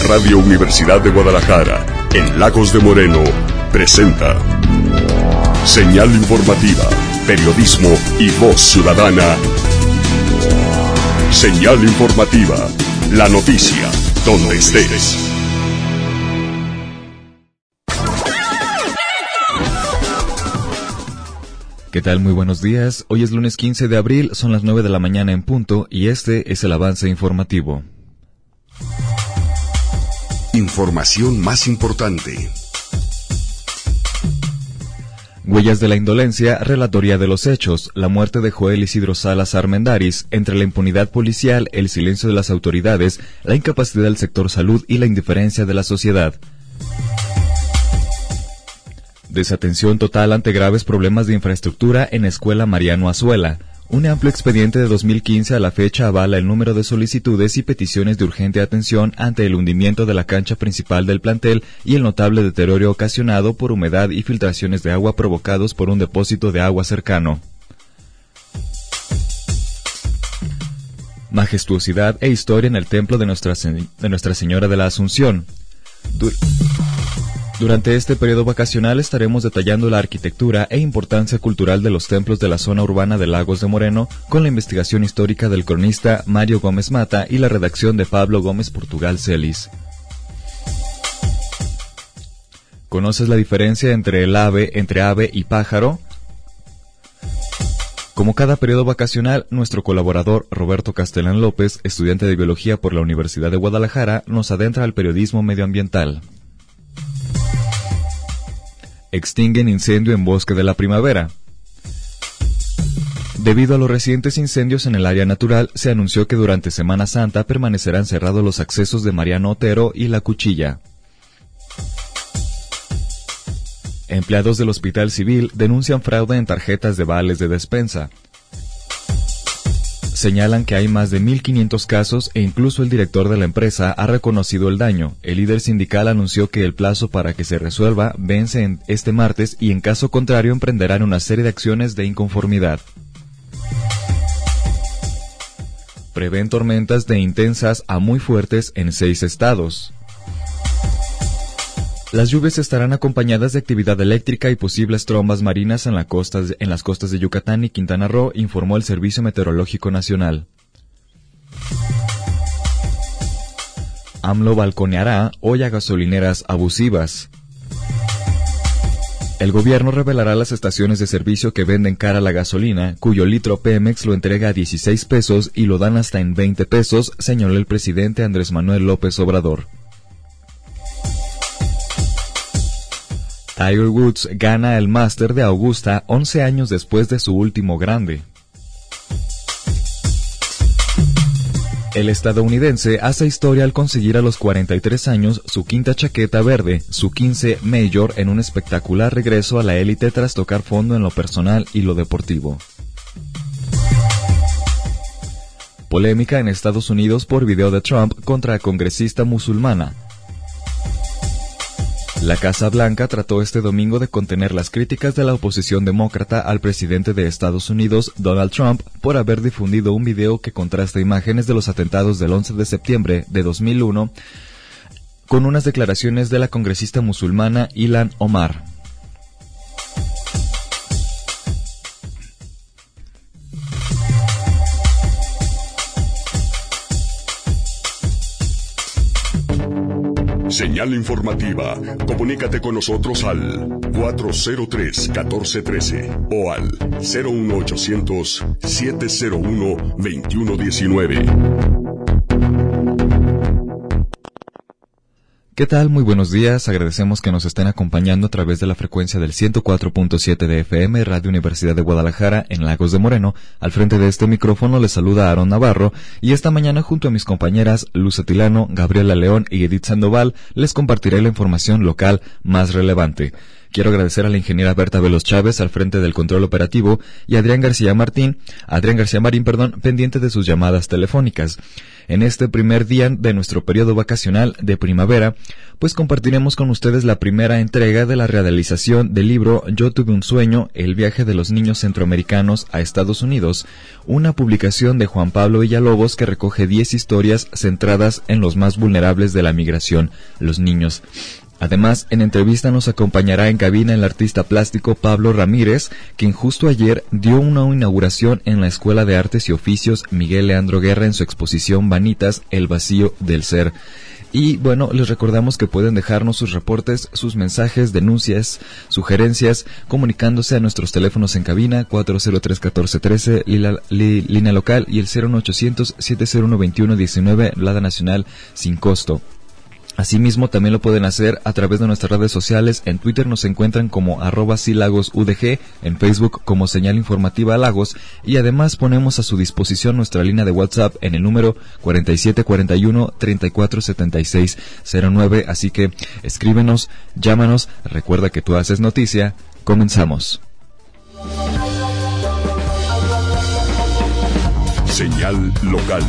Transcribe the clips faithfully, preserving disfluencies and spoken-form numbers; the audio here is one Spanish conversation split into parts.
Radio Universidad de Guadalajara, en Lagos de Moreno, presenta Señal Informativa, Periodismo y Voz Ciudadana. Señal Informativa, la noticia, donde estés. ¿Qué tal? Muy buenos días. Hoy es lunes quince de abril, son las nueve de la mañana en punto y este es el avance informativo. Información más importante. Huellas de la indolencia, relatoría de los hechos, la muerte de Joel Isidro Salas Armendáriz, entre la impunidad policial, el silencio de las autoridades, la incapacidad del sector salud y la indiferencia de la sociedad. Desatención total ante graves problemas de infraestructura en Escuela Mariano Azuela. Un amplio expediente de dos mil quince a la fecha avala el número de solicitudes y peticiones de urgente atención ante el hundimiento de la cancha principal del plantel y el notable deterioro ocasionado por humedad y filtraciones de agua provocados por un depósito de agua cercano. Majestuosidad e historia en el templo de Nuestra, de Nuestra Señora de la Asunción. Dur Durante este periodo vacacional estaremos detallando la arquitectura e importancia cultural de los templos de la zona urbana de Lagos de Moreno con la investigación histórica del cronista Mario Gómez Mata y la redacción de Pablo Gómez Portugal Celis. ¿Conoces la diferencia entre el ave, entre ave y pájaro? Como cada periodo vacacional, nuestro colaborador Roberto Castellán López, estudiante de Biología por la Universidad de Guadalajara, nos adentra al periodismo medioambiental. Extinguen incendio en Bosque de la Primavera. Debido a los recientes incendios en el área natural, se anunció que durante Semana Santa permanecerán cerrados los accesos de Mariano Otero y La Cuchilla. Empleados del Hospital Civil denuncian fraude en tarjetas de vales de despensa. Señalan que hay más de mil quinientos casos e incluso el director de la empresa ha reconocido el daño. El líder sindical anunció que el plazo para que se resuelva vence en este martes y en caso contrario emprenderán una serie de acciones de inconformidad. Prevén tormentas de intensas a muy fuertes en seis estados. Las lluvias estarán acompañadas de actividad eléctrica y posibles trombas marinas en, la costa, en las costas de Yucatán y Quintana Roo, informó el Servicio Meteorológico Nacional. AMLO balconeará hoy a gasolineras abusivas. El gobierno revelará las estaciones de servicio que venden cara la gasolina, cuyo litro Pemex lo entrega a dieciséis pesos y lo dan hasta en veinte pesos, señaló el presidente Andrés Manuel López Obrador. Tiger Woods gana el Máster de Augusta once años después de su último grande. El estadounidense hace historia al conseguir a los cuarenta y tres años su quinta chaqueta verde, su quince Major, en un espectacular regreso a la élite tras tocar fondo en lo personal y lo deportivo. Polémica en Estados Unidos por video de Trump contra congresista musulmana. La Casa Blanca trató este domingo de contener las críticas de la oposición demócrata al presidente de Estados Unidos, Donald Trump, por haber difundido un video que contrasta imágenes de los atentados del once de septiembre de dos mil uno con unas declaraciones de la congresista musulmana Ilhan Omar. Señal informativa. Comunícate con nosotros al cuatro cero tres, uno cuatro uno tres o al cero uno ochocientos, siete cero uno, veintiuno diecinueve. ¿Qué tal? Muy buenos días. Agradecemos que nos estén acompañando a través de la frecuencia del ciento cuatro punto siete de F M, Radio Universidad de Guadalajara, en Lagos de Moreno. Al frente de este micrófono les saluda Aaron Navarro y esta mañana junto a mis compañeras Luz Atilano, Gabriela León y Edith Sandoval les compartiré la información local más relevante. Quiero agradecer a la ingeniera Berta Veloz Chávez al frente del control operativo y a Adrián García Martín, Adrián García Marín, perdón, pendiente de sus llamadas telefónicas. En este primer día de nuestro periodo vacacional de primavera, pues compartiremos con ustedes la primera entrega de la realización del libro Yo tuve un sueño, el viaje de los niños centroamericanos a Estados Unidos, una publicación de Juan Pablo Villalobos que recoge diez historias centradas en los más vulnerables de la migración, los niños. Además, en entrevista nos acompañará en cabina el artista plástico Pablo Ramírez, quien justo ayer dio una inauguración en la Escuela de Artes y Oficios Miguel Leandro Guerra en su exposición Vanitas, el vacío del ser. Y bueno, les recordamos que pueden dejarnos sus reportes, sus mensajes, denuncias, sugerencias, comunicándose a nuestros teléfonos en cabina cuatro cero tres, uno cuatro uno tres, línea, li, línea local, y el cero uno ochocientos, siete cero uno, veintiuno diecinueve, Lada Nacional, sin costo. Asimismo, también lo pueden hacer a través de nuestras redes sociales. En Twitter nos encuentran como arroba silagosudg, en Facebook como Señal Informativa Lagos, y además ponemos a su disposición nuestra línea de WhatsApp en el número cuarenta y siete cuarenta y uno, treinta y cuatro setenta y seis cero nueve, así que escríbenos, llámanos, recuerda que tú haces noticia. Comenzamos. Señal local.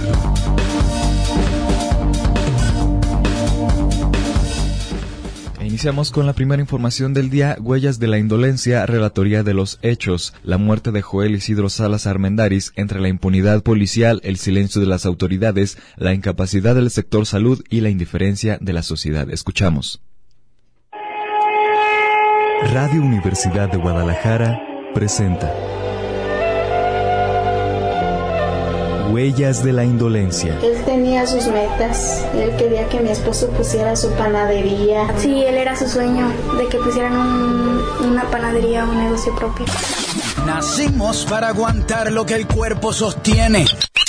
Iniciamos con la primera información del día. Huellas de la indolencia, relatoría de los hechos, la muerte de Joel Isidro Salas Armendáriz, entre la impunidad policial, el silencio de las autoridades, la incapacidad del sector salud y la indiferencia de la sociedad. Escuchamos. Radio Universidad de Guadalajara presenta Huellas de la indolencia. Él tenía sus metas. Él quería que mi esposo pusiera su panadería. Sí, él era su sueño, de que pusieran un, una panadería, un negocio propio. Nacimos para aguantar lo que el cuerpo sostiene.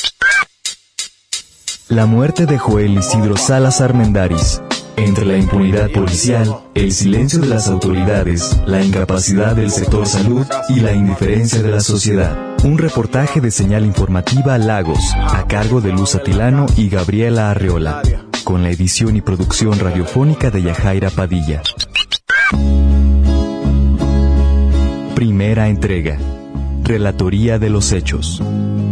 La muerte de Joel Isidro Salas Armendáriz. Entre la impunidad policial, el silencio de las autoridades, la incapacidad del sector salud y la indiferencia de la sociedad. Un reportaje de Señal Informativa Lagos, a cargo de Luz Atilano y Gabriela Arreola, con la edición y producción radiofónica de Yajaira Padilla. Primera entrega. Relatoría de los hechos.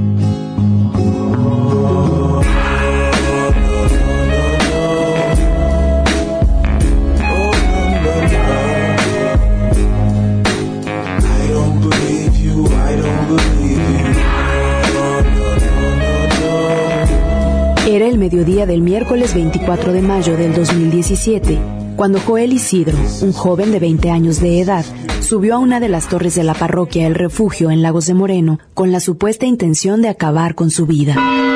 Era el mediodía del miércoles veinticuatro de mayo del dos mil diecisiete, cuando Joel Isidro, un joven de veinte años de edad, subió a una de las torres de la parroquia El Refugio en Lagos de Moreno con la supuesta intención de acabar con su vida.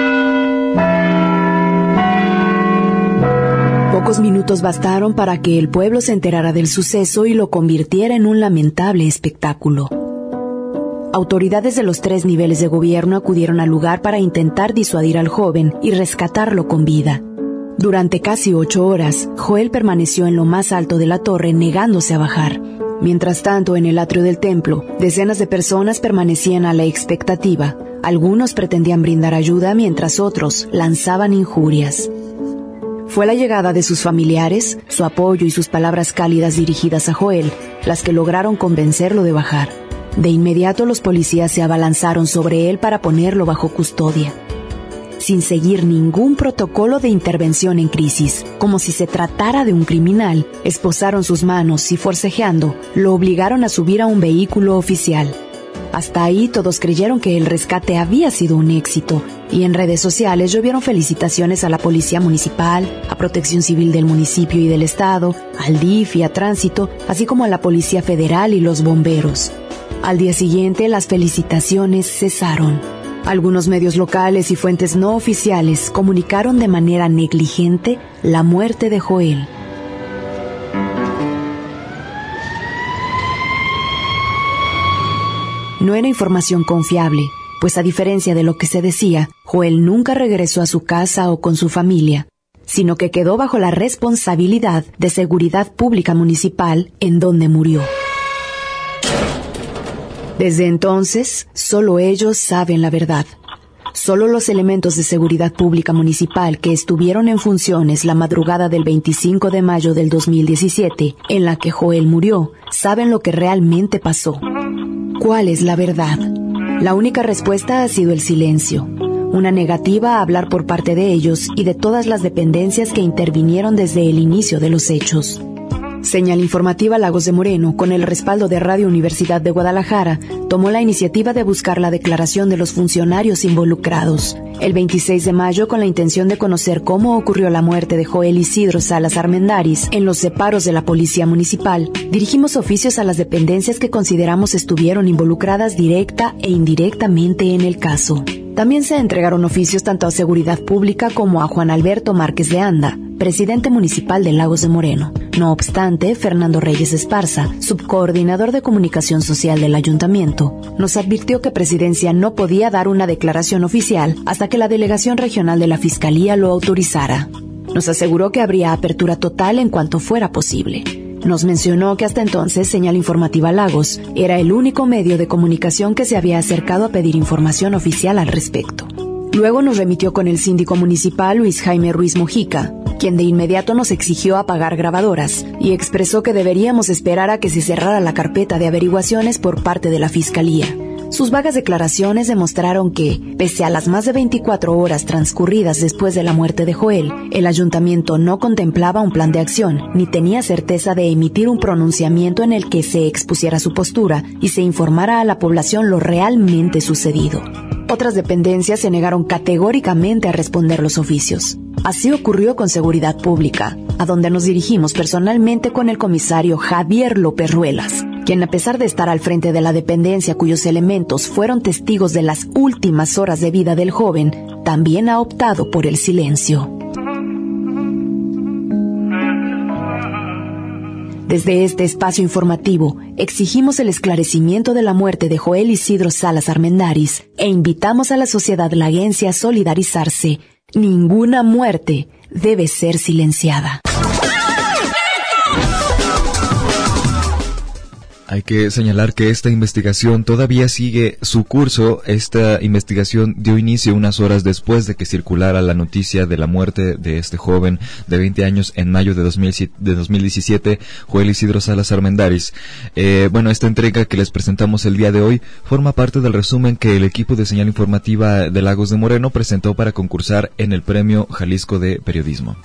Pocos minutos bastaron para que el pueblo se enterara del suceso y lo convirtiera en un lamentable espectáculo. Autoridades de los tres niveles de gobierno acudieron al lugar para intentar disuadir al joven y rescatarlo con vida. Durante casi ocho horas, Joel permaneció en lo más alto de la torre negándose a bajar. Mientras tanto, en el atrio del templo, decenas de personas permanecían a la expectativa. Algunos pretendían brindar ayuda mientras otros lanzaban injurias. Fue la llegada de sus familiares, su apoyo y sus palabras cálidas dirigidas a Joel las que lograron convencerlo de bajar. De inmediato los policías se abalanzaron sobre él para ponerlo bajo custodia. Sin seguir ningún protocolo de intervención en crisis, como si se tratara de un criminal, esposaron sus manos y forcejeando, lo obligaron a subir a un vehículo oficial. Hasta ahí todos creyeron que el rescate había sido un éxito, y en redes sociales llovieron felicitaciones a la Policía Municipal, a Protección Civil del municipio y del estado, al D I F y a Tránsito, así como a la Policía Federal y los bomberos. Al día siguiente, las felicitaciones cesaron. Algunos medios locales y fuentes no oficiales comunicaron de manera negligente la muerte de Joel. No era información confiable, pues a diferencia de lo que se decía, Joel nunca regresó a su casa o con su familia, sino que quedó bajo la responsabilidad de Seguridad Pública Municipal, en donde murió. Desde entonces, solo ellos saben la verdad. Solo los elementos de seguridad pública municipal que estuvieron en funciones la madrugada del veinticinco de mayo del dos mil diecisiete, en la que Joel murió, saben lo que realmente pasó. ¿Cuál es la verdad? La única respuesta ha sido el silencio. Una negativa a hablar por parte de ellos y de todas las dependencias que intervinieron desde el inicio de los hechos. Señal Informativa Lagos de Moreno, con el respaldo de Radio Universidad de Guadalajara, tomó la iniciativa de buscar la declaración de los funcionarios involucrados. El veintiséis de mayo, con la intención de conocer cómo ocurrió la muerte de Joel Isidro Salas Armendáriz en los separos de la Policía Municipal, dirigimos oficios a las dependencias que consideramos estuvieron involucradas directa e indirectamente en el caso. También se entregaron oficios tanto a Seguridad Pública como a Juan Alberto Márquez de Anda, presidente municipal de Lagos de Moreno. No obstante, Fernando Reyes Esparza, subcoordinador de comunicación social del ayuntamiento, nos advirtió que Presidencia no podía dar una declaración oficial hasta que la delegación regional de la Fiscalía lo autorizara. Nos aseguró que habría apertura total en cuanto fuera posible. Nos mencionó que hasta entonces Señal Informativa Lagos era el único medio de comunicación que se había acercado a pedir información oficial al respecto. Luego nos remitió con el síndico municipal Luis Jaime Ruiz Mojica, quien de inmediato nos exigió apagar grabadoras y expresó que deberíamos esperar a que se cerrara la carpeta de averiguaciones por parte de la Fiscalía. Sus vagas declaraciones demostraron que, pese a las más de veinticuatro horas transcurridas después de la muerte de Joel, el ayuntamiento no contemplaba un plan de acción, ni tenía certeza de emitir un pronunciamiento en el que se expusiera su postura y se informara a la población lo realmente sucedido. Otras dependencias se negaron categóricamente a responder los oficios. Así ocurrió con Seguridad Pública, a donde nos dirigimos personalmente con el comisario Javier López Ruelas, quien, a pesar de estar al frente de la dependencia cuyos elementos fueron testigos de las últimas horas de vida del joven, también ha optado por el silencio. Desde este espacio informativo, exigimos el esclarecimiento de la muerte de Joel Isidro Salas Armendáriz e invitamos a la sociedad laguense a solidarizarse. Ninguna muerte debe ser silenciada. Hay que señalar que esta investigación todavía sigue su curso. Esta investigación dio inicio unas horas después de que circulara la noticia de la muerte de este joven de veinte años en mayo de, dos mil diecisiete, Joel Isidro Salas Armendáriz. Eh, bueno, esta entrega que les presentamos el día de hoy forma parte del resumen que el equipo de Señal Informativa de Lagos de Moreno presentó para concursar en el Premio Jalisco de Periodismo.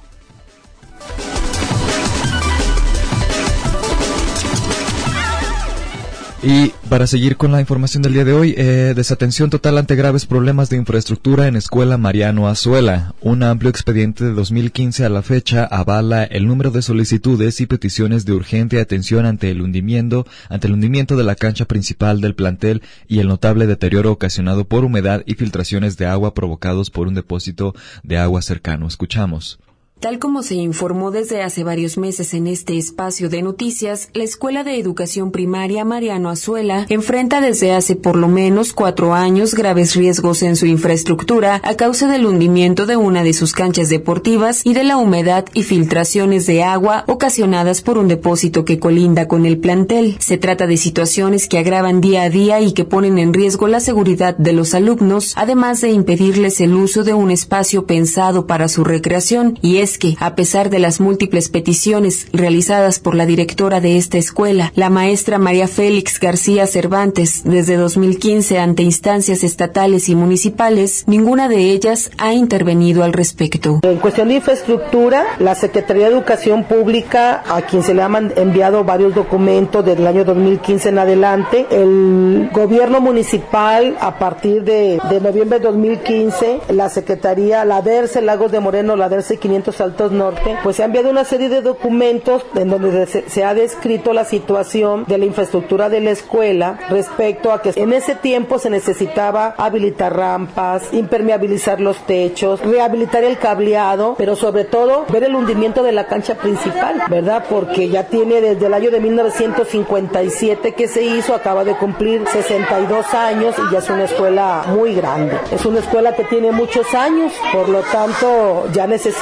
Y para seguir con la información del día de hoy, eh, desatención total ante graves problemas de infraestructura en Escuela Mariano Azuela. Un amplio expediente de dos mil quince a la fecha avala el número de solicitudes y peticiones de urgente atención ante el hundimiento, ante el hundimiento de la cancha principal del plantel y el notable deterioro ocasionado por humedad y filtraciones de agua provocados por un depósito de agua cercano. Escuchamos. Tal como se informó desde hace varios meses en este espacio de noticias, la Escuela de Educación Primaria Mariano Azuela enfrenta desde hace por lo menos cuatro años graves riesgos en su infraestructura a causa del hundimiento de una de sus canchas deportivas y de la humedad y filtraciones de agua ocasionadas por un depósito que colinda con el plantel. Se trata de situaciones que agravan día a día y que ponen en riesgo la seguridad de los alumnos, además de impedirles el uso de un espacio pensado para su recreación, y es que, a pesar de las múltiples peticiones realizadas por la directora de esta escuela, la maestra María Félix García Cervantes, desde dos mil quince ante instancias estatales y municipales, ninguna de ellas ha intervenido al respecto. En cuestión de infraestructura, la Secretaría de Educación Pública, a quien se le han enviado varios documentos desde el año dos mil quince en adelante, el gobierno municipal, a partir de, de noviembre de dos mil quince, la Secretaría, la DERCE, Lagos de Moreno, la DERCE quinientos Altos Norte, pues se ha enviado una serie de documentos en donde se, se ha descrito la situación de la infraestructura de la escuela respecto a que en ese tiempo se necesitaba habilitar rampas, impermeabilizar los techos, rehabilitar el cableado, pero sobre todo ver el hundimiento de la cancha principal, ¿verdad? Porque ya tiene desde el año de mil novecientos cincuenta y siete que se hizo, acaba de cumplir sesenta y dos años y ya es una escuela muy grande. Es una escuela que tiene muchos años, por lo tanto ya necesita un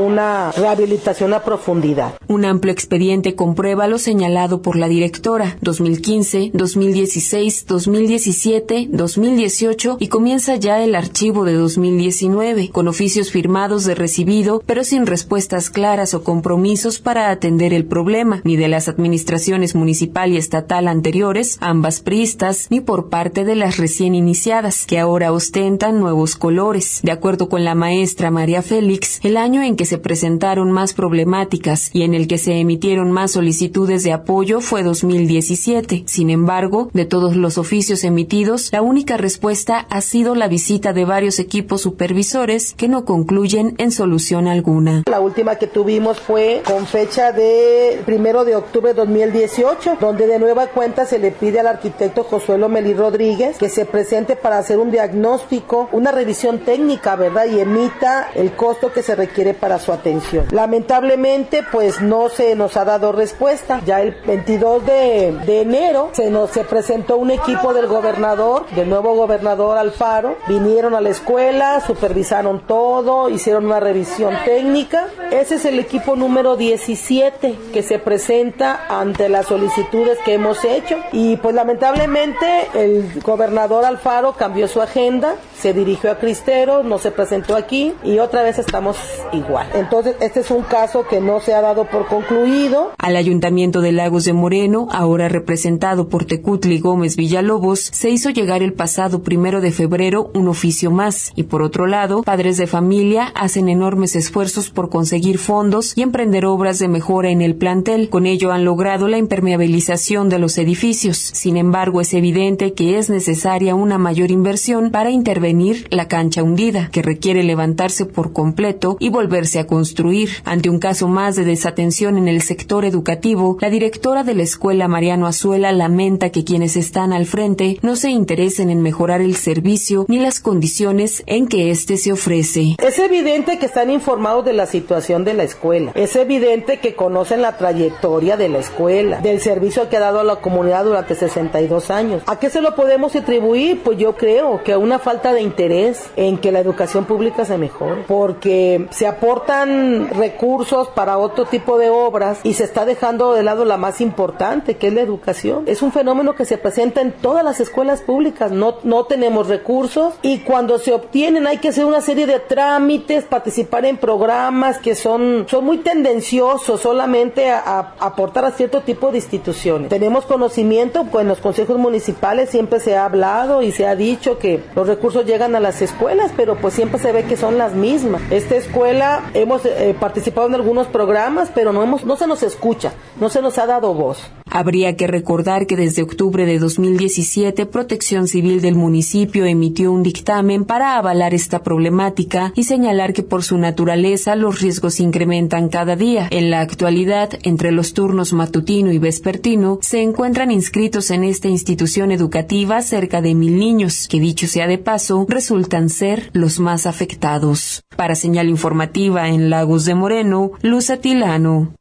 una rehabilitación a profundidad. Un amplio expediente comprueba lo señalado por la directora, dos mil quince, dos mil dieciséis, dos mil diecisiete, dos mil dieciocho y comienza ya el archivo de dos mil diecinueve, con oficios firmados de recibido, pero sin respuestas claras o compromisos para atender el problema, ni de las administraciones municipal y estatal anteriores, ambas priistas, ni por parte de las recién iniciadas, que ahora ostentan nuevos colores. De acuerdo con la maestra María Félix, el año en que se presentaron más problemáticas y en el que se emitieron más solicitudes de apoyo fue dos mil diecisiete. Sin embargo, de todos los oficios emitidos, la única respuesta ha sido la visita de varios equipos supervisores que no concluyen en solución alguna. La última que tuvimos fue con fecha de primero de octubre de dos mil dieciocho, donde de nueva cuenta se le pide al arquitecto Josué Lomelí Rodríguez que se presente para hacer un diagnóstico, una revisión técnica, ¿verdad? Y emita el costo que se requiere para su atención. Lamentablemente, pues no se nos ha dado respuesta. Ya el veintidós de, de enero se nos se presentó un equipo del gobernador, del nuevo gobernador Alfaro. Vinieron a la escuela, supervisaron todo, hicieron una revisión técnica. Ese es el equipo número diecisiete que se presenta ante las solicitudes que hemos hecho. Y pues lamentablemente el gobernador Alfaro cambió su agenda, se dirigió a Cristero, no se presentó aquí y otra vez estamos igual. Entonces este es un caso que no se ha dado por concluido. Al Ayuntamiento de Lagos de Moreno, ahora representado por Tecutli Gómez Villalobos, se hizo llegar el pasado primero de febrero un oficio más y por otro lado, padres de familia hacen enormes esfuerzos por conseguir fondos y emprender obras de mejora en el plantel. Con ello han logrado la impermeabilización de los edificios. Sin embargo, es evidente que es necesaria una mayor inversión para intervenir la cancha hundida, que requiere levantarse por completo y volverse a construir. Ante un caso más de desatención en el sector educativo, la directora de la escuela Mariano Azuela lamenta que quienes están al frente no se interesen en mejorar el servicio ni las condiciones en que éste se ofrece. Es evidente que están informados de la situación de la escuela. Es evidente que conocen la trayectoria de la escuela, del servicio que ha dado a la comunidad durante sesenta y dos años. ¿A qué se lo podemos atribuir? Pues yo creo que a una falta de interés en que la educación pública se mejore, porque se aportan recursos para otro tipo de obras y se está dejando de lado la más importante, que es la educación. Es un fenómeno que se presenta en todas las escuelas públicas. No, no tenemos recursos y cuando se obtienen hay que hacer una serie de trámites, participar en programas que son, son muy tendenciosos solamente a, a aportar a cierto tipo de instituciones. Tenemos conocimiento, pues en los consejos municipales siempre se ha hablado y se ha dicho que los recursos llegan a las escuelas, pero pues siempre se ve que son las mismas. Esta escuela hemos eh, participado en algunos programas, pero no hemos, no se nos escucha, no se nos ha dado voz. Habría que recordar que desde octubre de dos mil diecisiete, Protección Civil del municipio emitió un dictamen para avalar esta problemática y señalar que por su naturaleza los riesgos se incrementan cada día. En la actualidad, entre los turnos matutino y vespertino, se encuentran inscritos en esta institución educativa cerca de mil niños, que dicho sea de paso, resultan ser los más afectados. Para Señal Informativa en Lagos de Moreno, Luz Atilano.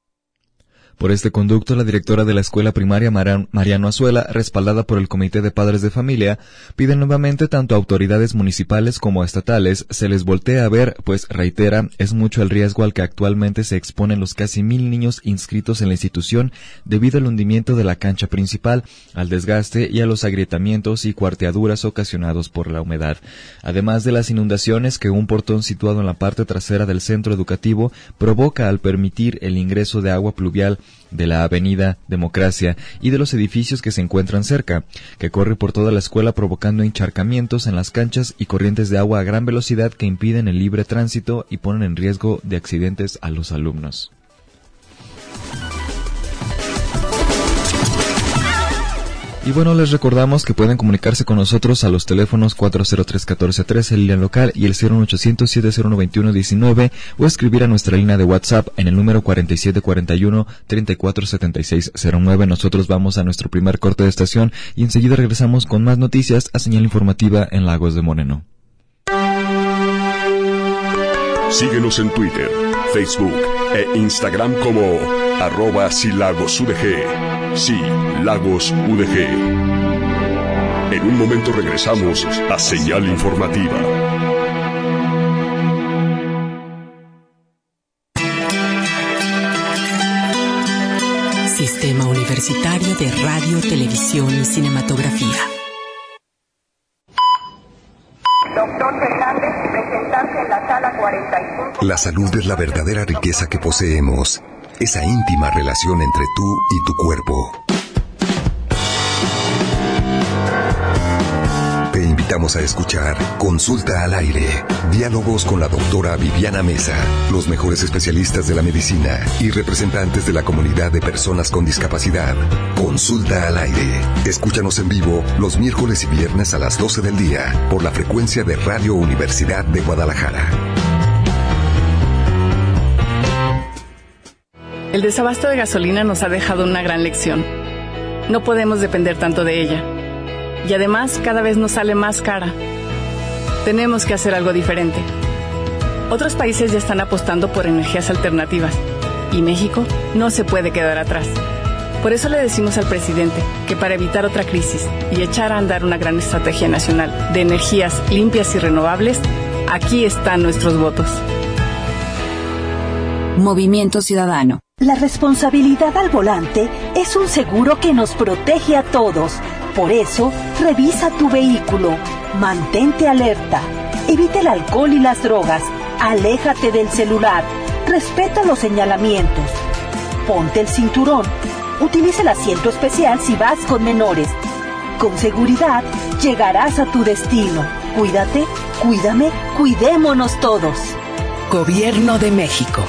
Por este conducto, la directora de la escuela primaria Mariano Azuela, respaldada por el Comité de Padres de Familia, pide nuevamente tanto a autoridades municipales como a estatales se les voltee a ver, pues, reitera, es mucho el riesgo al que actualmente se exponen los casi mil niños inscritos en la institución debido al hundimiento de la cancha principal, al desgaste y a los agrietamientos y cuarteaduras ocasionados por la humedad. Además de las inundaciones que un portón situado en la parte trasera del centro educativo provoca al permitir el ingreso de agua pluvial de la avenida Democracia y de los edificios que se encuentran cerca, que corre por toda la escuela provocando encharcamientos en las canchas y corrientes de agua a gran velocidad que impiden el libre tránsito y ponen en riesgo de accidentes a los alumnos. Y bueno, les recordamos que pueden comunicarse con nosotros a los teléfonos cuatro cero tres, uno cuatro uno tres, el línea local, y el cero uno ochocientos, siete cero uno, veintiuno diecinueve, o escribir a nuestra línea de WhatsApp en el número cuarenta y siete cuarenta y uno, treinta y cuatro setenta y seis cero nueve. Nosotros vamos a nuestro primer corte de estación y enseguida regresamos con más noticias a Señal Informativa en Lagos de Moreno. Síguenos en Twitter, Facebook e Instagram como arroba silagosudg. Sí, Lagos U D G. En un momento regresamos a Señal Informativa. Sistema Universitario de Radio, Televisión y Cinematografía. Doctor Fernández, presentarse en la sala cuarenta y cinco. La salud es la verdadera riqueza que poseemos. Esa íntima relación entre tú y tu cuerpo. Te invitamos a escuchar Consulta al Aire. Diálogos con la doctora Viviana Mesa, los mejores especialistas de la medicina y representantes de la comunidad de personas con discapacidad. Consulta al Aire. Escúchanos en vivo los miércoles y viernes a las doce del día por la frecuencia de Radio Universidad de Guadalajara. El desabasto de gasolina nos ha dejado una gran lección. No podemos depender tanto de ella. Y además, cada vez nos sale más cara. Tenemos que hacer algo diferente. Otros países ya están apostando por energías alternativas. Y México no se puede quedar atrás. Por eso le decimos al presidente que para evitar otra crisis y echar a andar una gran estrategia nacional de energías limpias y renovables, aquí están nuestros votos. Movimiento Ciudadano. La responsabilidad al volante es un seguro que nos protege a todos. Por eso, revisa tu vehículo, mantente alerta, evita el alcohol y las drogas, aléjate del celular, respeta los señalamientos, ponte el cinturón, utiliza el asiento especial si vas con menores. Con seguridad, llegarás a tu destino. Cuídate, cuídame, cuidémonos todos. Gobierno de México.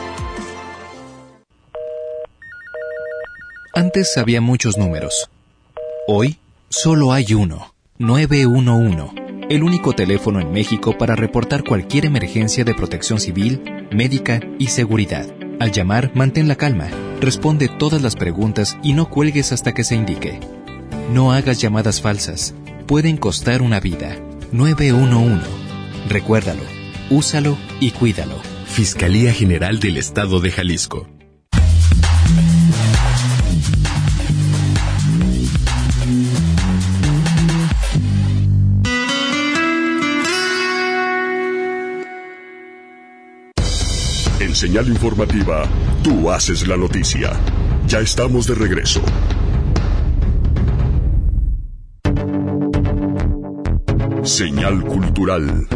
Antes había muchos números. Hoy, solo hay uno, nueve uno uno, el único teléfono en México para reportar cualquier emergencia de protección civil, médica y seguridad. Al llamar, mantén la calma, responde todas las preguntas y no cuelgues hasta que se indique. No hagas llamadas falsas, pueden costar una vida. nueve uno uno. Recuérdalo, úsalo y cuídalo. Fiscalía General del Estado de Jalisco. En Señal Informativa, tú haces la noticia. Ya estamos de regreso. Señal Cultural.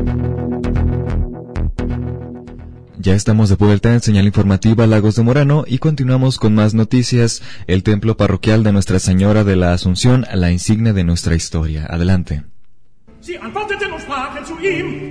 Ya estamos de vuelta en Señal Informativa Lagos de Moreno y continuamos con más noticias. El templo parroquial de Nuestra Señora de la Asunción, la insignia de nuestra historia. Adelante. Sie antworteten und sprachen zu ihm.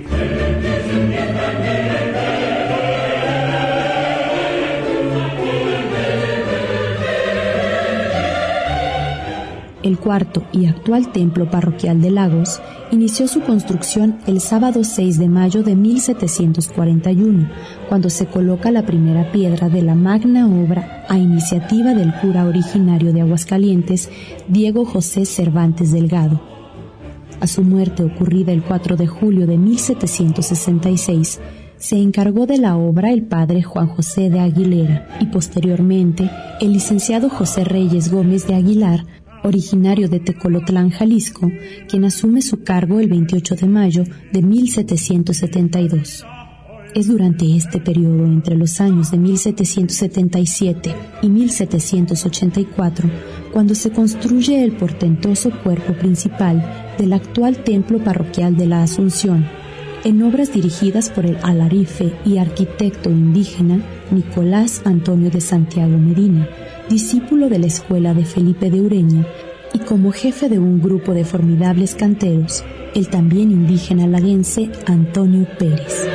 El cuarto y actual templo parroquial de Lagos inició su construcción el sábado seis de mayo de mil setecientos cuarenta y uno, cuando se coloca la primera piedra de la magna obra a iniciativa del cura originario de Aguascalientes, Diego José Cervantes Delgado. A su muerte ocurrida el cuatro de julio de mil setecientos sesenta y seis, se encargó de la obra el padre Juan José de Aguilera y posteriormente el licenciado José Reyes Gómez de Aguilar, originario de Tecolotlán, Jalisco, quien asume su cargo el veintiocho de mayo de mil setecientos setenta y dos. Es durante este periodo, entre los años de mil setecientos setenta y siete y mil setecientos ochenta y cuatro, cuando se construye el portentoso cuerpo principal del actual templo parroquial de la Asunción, en obras dirigidas por el alarife y arquitecto indígena Nicolás Antonio de Santiago Medina, discípulo de la escuela de Felipe de Ureña, y como jefe de un grupo de formidables canteros, el también indígena laguense Antonio Pérez.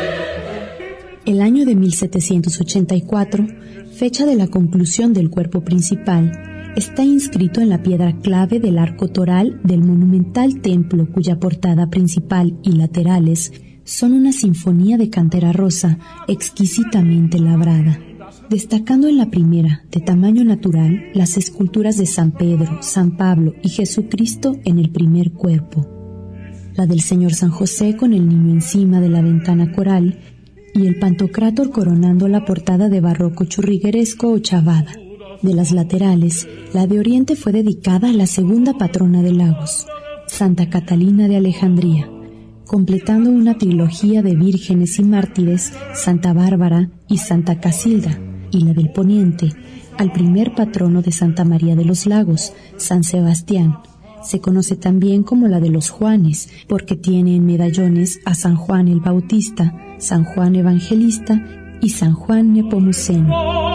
El año de mil setecientos ochenta y cuatro, fecha de la conclusión del cuerpo principal, está inscrito en la piedra clave del arco toral del monumental templo, cuya portada principal y laterales son una sinfonía de cantera rosa exquisitamente labrada, destacando en la primera, de tamaño natural, las esculturas de San Pedro, San Pablo y Jesucristo en el primer cuerpo, la del Señor San José con el niño encima de la ventana coral y el Pantocrátor coronando la portada de barroco churrigueresco o chavada. De las laterales, la de oriente fue dedicada a la segunda patrona de Lagos, Santa Catalina de Alejandría, completando una trilogía de vírgenes y mártires, Santa Bárbara y Santa Casilda, y la del poniente, al primer patrono de Santa María de los Lagos, San Sebastián. Se conoce también como la de los Juanes, porque tiene en medallones a San Juan el Bautista, San Juan Evangelista y San Juan Nepomuceno.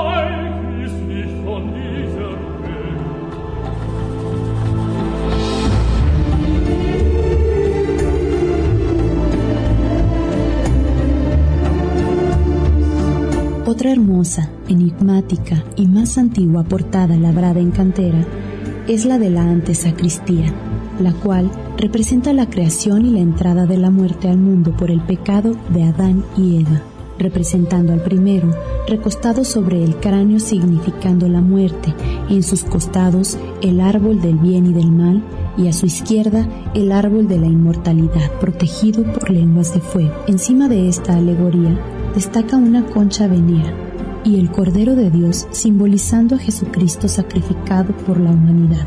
Otra hermosa, enigmática y más antigua portada labrada en cantera es la de la antesacristía, la cual representa la creación y la entrada de la muerte al mundo por el pecado de Adán y Eva, representando al primero recostado sobre el cráneo significando la muerte, y en sus costados el árbol del bien y del mal, y a su izquierda el árbol de la inmortalidad protegido por lenguas de fuego. Encima de esta alegoría destaca una concha venera y el Cordero de Dios simbolizando a Jesucristo sacrificado por la humanidad.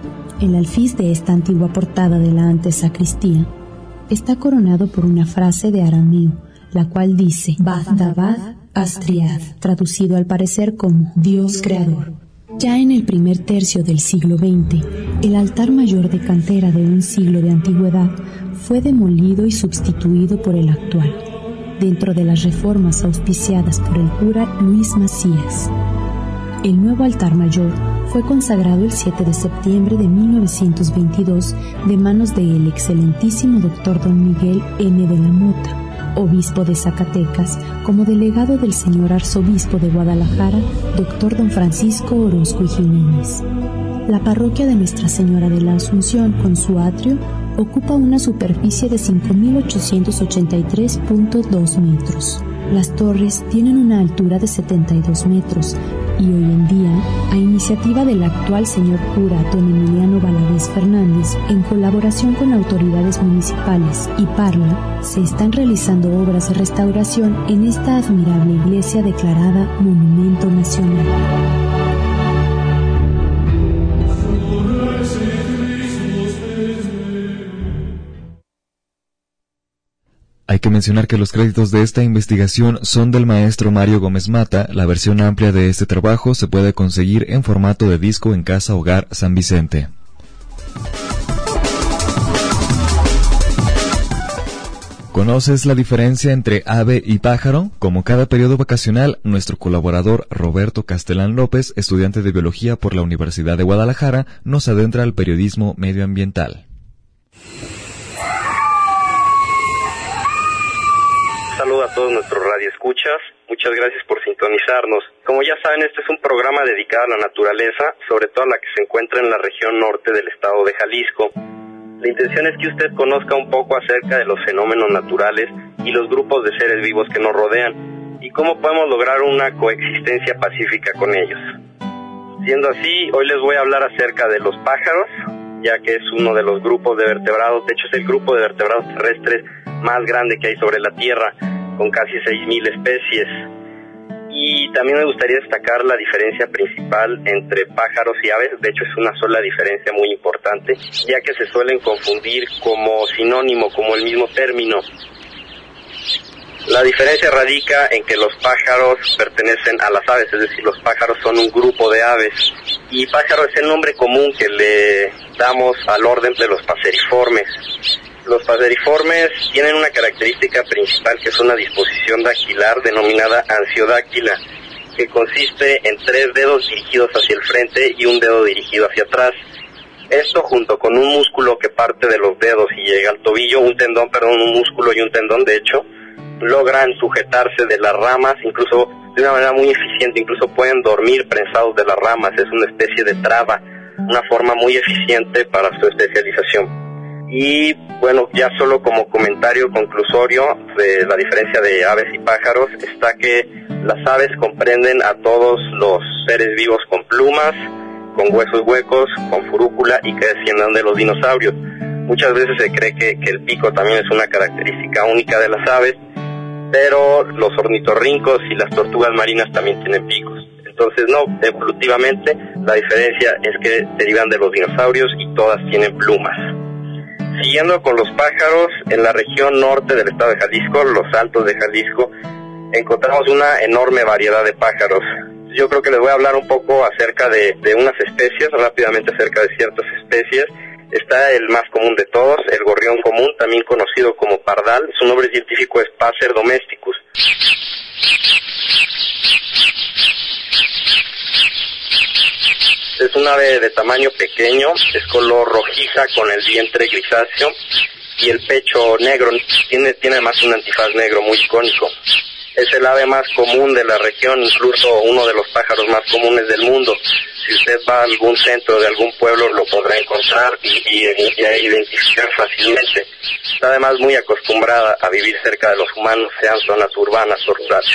El alfiz de esta antigua portada de la antesacristía está coronado por una frase de arameo, la cual dice Bad Dabad Astriad, traducido al parecer como Dios Creador. Ya en el primer tercio del siglo veinte, el altar mayor de cantera de un siglo de antigüedad fue demolido y sustituido por el actual, dentro de las reformas auspiciadas por el cura Luis Macías. El nuevo altar mayor fue consagrado el siete de septiembre de mil novecientos veintidós de manos del excelentísimo doctor don Miguel N. de la Mota, obispo de Zacatecas, como delegado del señor arzobispo de Guadalajara, doctor don Francisco Orozco y Jiménez. La parroquia de Nuestra Señora de la Asunción, con su atrio, ocupa una superficie de cinco mil ochocientos ochenta y tres punto dos metros. Las torres tienen una altura de setenta y dos metros y hoy en día, a iniciativa del actual señor cura don Emiliano Valadez Fernández, en colaboración con autoridades municipales y Parla, se están realizando obras de restauración en esta admirable iglesia declarada Monumento Nacional. Hay que mencionar que los créditos de esta investigación son del maestro Mario Gómez Mata. La versión amplia de este trabajo se puede conseguir en formato de disco en Casa Hogar San Vicente. ¿Conoces la diferencia entre ave y pájaro? Como cada periodo vacacional, nuestro colaborador Roberto Castellán López, estudiante de Biología por la Universidad de Guadalajara, nos adentra al periodismo medioambiental. Saludo a todos nuestros radioescuchas, muchas gracias por sintonizarnos. Como ya saben, este es un programa dedicado a la naturaleza, sobre todo a la que se encuentra en la región norte del estado de Jalisco. La intención es que usted conozca un poco acerca de los fenómenos naturales y los grupos de seres vivos que nos rodean, y cómo podemos lograr una coexistencia pacífica con ellos. Siendo así, hoy les voy a hablar acerca de los pájaros, ya que es uno de los grupos de vertebrados, de hecho es el grupo de vertebrados terrestres más grande que hay sobre la Tierra, con casi seis mil especies. Y también me gustaría destacar la diferencia principal entre pájaros y aves. De hecho es una sola diferencia muy importante, ya que se suelen confundir como sinónimo, como el mismo término. La diferencia radica en que los pájaros pertenecen a las aves, es decir, los pájaros son un grupo de aves, y pájaro es el nombre común que le damos al orden de los paseriformes. Los paseriformes tienen una característica principal, que es una disposición dactilar denominada ansiodáctila, que consiste en tres dedos dirigidos hacia el frente y un dedo dirigido hacia atrás. Esto, junto con un músculo que parte de los dedos y llega al tobillo, un tendón, perdón, un músculo y un tendón, de hecho, logran sujetarse de las ramas, incluso de una manera muy eficiente, incluso pueden dormir prensados de las ramas, es una especie de traba, una forma muy eficiente para su especialización. Y bueno, ya solo como comentario conclusorio de la diferencia de aves y pájaros, está que las aves comprenden a todos los seres vivos con plumas, con huesos huecos, con furúcula y que desciendan de los dinosaurios. Muchas veces se cree que, que el pico también es una característica única de las aves, pero los ornitorrincos y las tortugas marinas también tienen picos. Entonces no, evolutivamente la diferencia es que derivan de los dinosaurios y todas tienen plumas. Siguiendo con los pájaros, en la región norte del estado de Jalisco, los Altos de Jalisco, encontramos una enorme variedad de pájaros. Yo creo que les voy a hablar un poco acerca de, de unas especies, rápidamente acerca de ciertas especies. Está el más común de todos, el gorrión común, también conocido como pardal. Su nombre científico es Passer domesticus. Es un ave de tamaño pequeño, es color rojiza con el vientre grisáceo y el pecho negro. Tiene, tiene además un antifaz negro muy icónico. Es el ave más común de la región, incluso uno de los pájaros más comunes del mundo. Si usted va a algún centro de algún pueblo lo podrá encontrar y, y, y identificar fácilmente. Está además muy acostumbrada a vivir cerca de los humanos, sean zonas urbanas o rurales.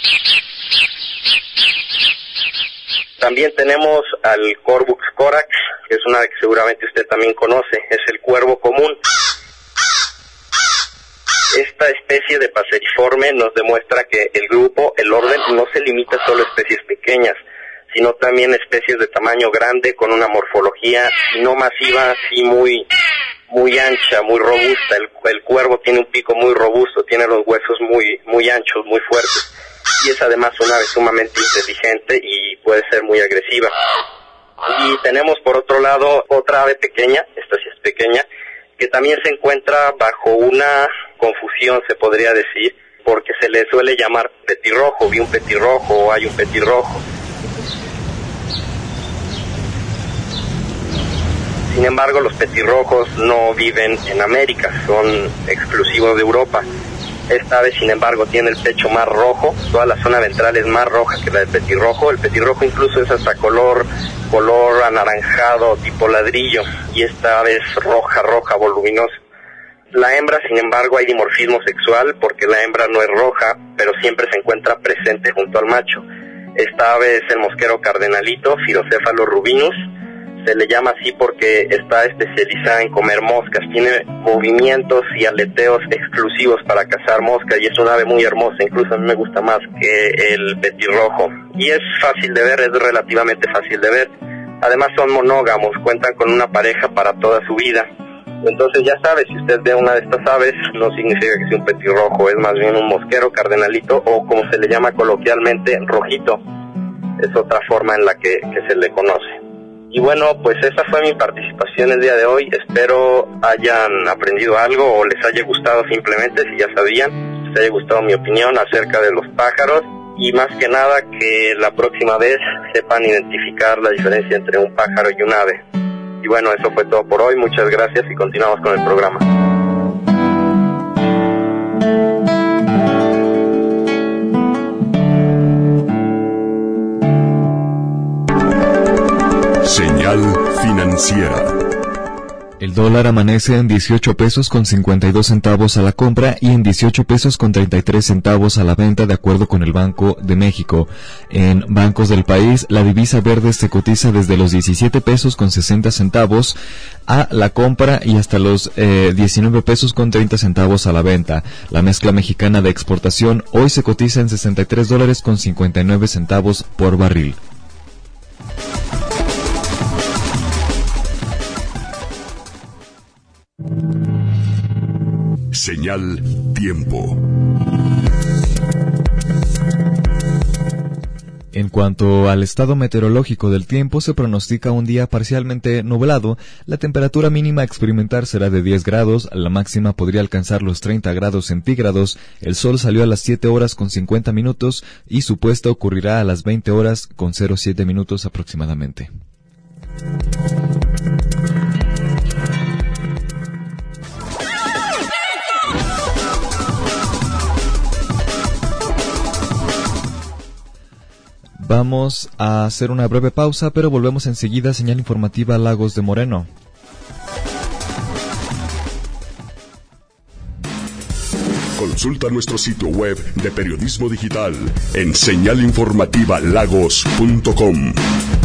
También tenemos al Corvus corax, que es una ave que seguramente usted también conoce, es el cuervo común. Esta especie de paseriforme nos demuestra que el grupo, el orden, no se limita solo a especies pequeñas, sino también especies de tamaño grande con una morfología no masiva, sí muy muy ancha, muy robusta. El, el cuervo tiene un pico muy robusto, tiene los huesos muy muy anchos, muy fuertes, y es además una ave sumamente inteligente y puede ser muy agresiva. Y tenemos por otro lado otra ave pequeña, esta sí es pequeña, que también se encuentra bajo una confusión, se podría decir, porque se le suele llamar petirrojo, vi un petirrojo o hay un petirrojo. Sin embargo, los petirrojos no viven en América, son exclusivos de Europa. Esta ave, sin embargo, tiene el pecho más rojo, toda la zona ventral es más roja que la del petirrojo. El petirrojo incluso es hasta color, color anaranjado, tipo ladrillo, y esta ave es roja, roja, voluminosa. La hembra, sin embargo, hay dimorfismo sexual porque la hembra no es roja, pero siempre se encuentra presente junto al macho. Esta ave es el mosquero cardenalito, Phytocephalus rubinus. Se le llama así porque está especializada en comer moscas. Tiene movimientos y aleteos exclusivos para cazar moscas y es una ave muy hermosa. Incluso a mí me gusta más que el petirrojo. Y es fácil de ver, es relativamente fácil de ver. Además son monógamos, cuentan con una pareja para toda su vida. Entonces ya sabe, si usted ve una de estas aves, no significa que sea un petirrojo, es más bien un mosquero cardenalito o como se le llama coloquialmente, rojito. Es otra forma en la que, que se le conoce. Y bueno, pues esa fue mi participación el día de hoy. Espero hayan aprendido algo o les haya gustado simplemente, si ya sabían, les haya gustado mi opinión acerca de los pájaros. Y más que nada que la próxima vez sepan identificar la diferencia entre un pájaro y un ave. Y bueno, eso fue todo por hoy. Muchas gracias y continuamos con el programa. Señal financiera. El dólar amanece en dieciocho pesos con cincuenta y dos centavos a la compra y en dieciocho pesos con treinta y tres centavos a la venta, de acuerdo con el Banco de México. En bancos del país, la divisa verde se cotiza desde los diecisiete pesos con sesenta centavos a la compra y hasta los eh, diecinueve pesos con treinta centavos a la venta. La mezcla mexicana de exportación hoy se cotiza en sesenta y tres dólares con cincuenta y nueve centavos por barril. Señal tiempo. En cuanto al estado meteorológico del tiempo, se pronostica un día parcialmente nublado. La temperatura mínima a experimentar será de diez grados, la máxima podría alcanzar los treinta grados centígrados. El sol salió a las siete horas con cincuenta minutos y su puesta ocurrirá a las veinte horas con cero siete minutos aproximadamente. Vamos a hacer una breve pausa, pero volvemos enseguida. Señal informativa Lagos de Moreno. Consulta nuestro sitio web de periodismo digital en señal informativa lagos punto com.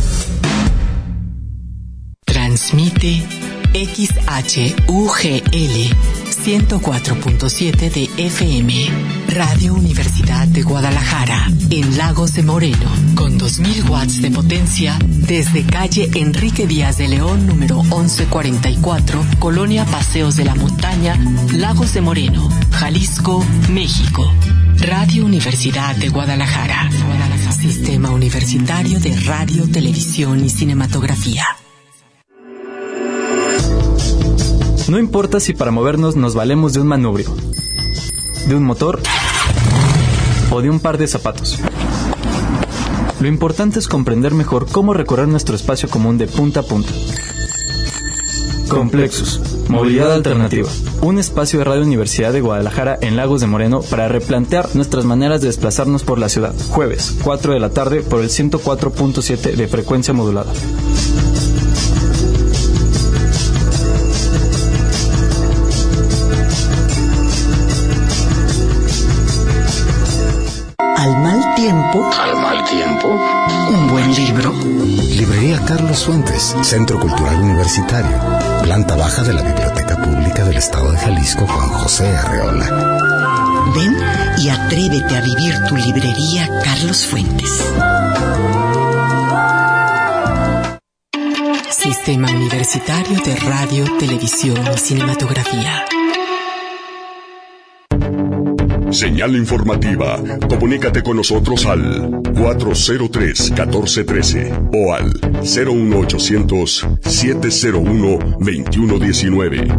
Transmite X H U G L ciento cuatro punto siete de F M, Radio Universidad de Guadalajara, en Lagos de Moreno, con dos mil watts de potencia, desde calle Enrique Díaz de León, número once cuarenta y cuatro, Colonia Paseos de la Montaña, Lagos de Moreno, Jalisco, México. Radio Universidad de Guadalajara. Sistema Universitario de Radio, Televisión y Cinematografía. No importa si para movernos nos valemos de un manubrio, de un motor o de un par de zapatos. Lo importante es comprender mejor cómo recorrer nuestro espacio común de punta a punta. Complexus, movilidad alternativa. Un espacio de Radio Universidad de Guadalajara en Lagos de Moreno para replantear nuestras maneras de desplazarnos por la ciudad. Jueves, cuatro de la tarde, por el ciento cuatro punto siete de frecuencia modulada. Al mal tiempo. Al mal tiempo. Un buen libro. Librería Carlos Fuentes, Centro Cultural Universitario, planta baja de la Biblioteca Pública del Estado de Jalisco, Juan José Arreola. Ven y atrévete a vivir tu librería Carlos Fuentes. Sistema Universitario de Radio, Televisión y Cinematografía. Señal informativa. Comunícate con nosotros al cuatro cero tres, uno cuatro uno tres o al cero uno ochocientos, siete cero uno, veintiuno diecinueve.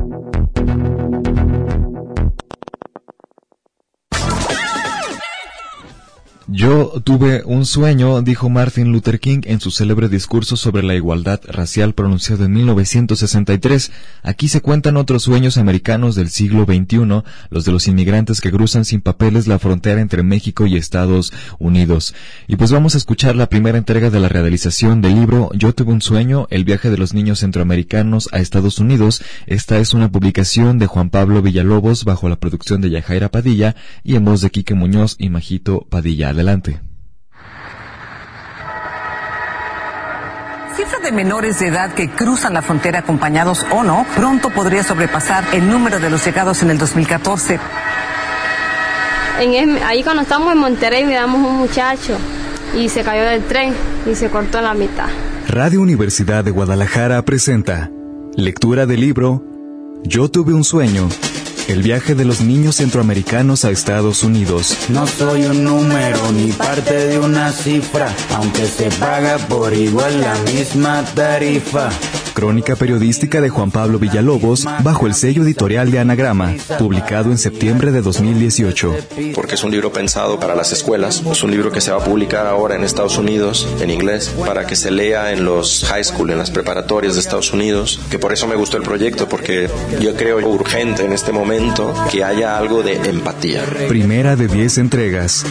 Yo tuve un sueño, dijo Martin Luther King en su célebre discurso sobre la igualdad racial pronunciado en mil novecientos sesenta y tres. Aquí se cuentan otros sueños americanos del siglo veintiuno, los de los inmigrantes que cruzan sin papeles la frontera entre México y Estados Unidos. Y pues vamos a escuchar la primera entrega de la realización del libro Yo tuve un sueño, el viaje de los niños centroamericanos a Estados Unidos. Esta es una publicación de Juan Pablo Villalobos bajo la producción de Yajaira Padilla y en voz de Quique Muñoz y Majito Padilla. Adelante. Cifra de menores de edad que cruzan la frontera acompañados o no, pronto podría sobrepasar el número de los llegados en el dos mil catorce. En el, ahí cuando estamos en Monterrey miramos un muchacho y se cayó del tren y se cortó en la mitad. Radio Universidad de Guadalajara presenta lectura del libro Yo tuve un sueño, el viaje de los niños centroamericanos a Estados Unidos. No soy un número ni parte de una cifra, aunque se paga por igual la misma tarifa. Crónica periodística de Juan Pablo Villalobos bajo el sello editorial de Anagrama, publicado en septiembre de dos mil dieciocho. Porque es un libro pensado para las escuelas, es un libro que se va a publicar ahora en Estados Unidos, en inglés, para que se lea en los high school, en las preparatorias de Estados Unidos, que por eso me gustó el proyecto, porque yo creo urgente en este momento que haya algo de empatía. Primera de diez entregas.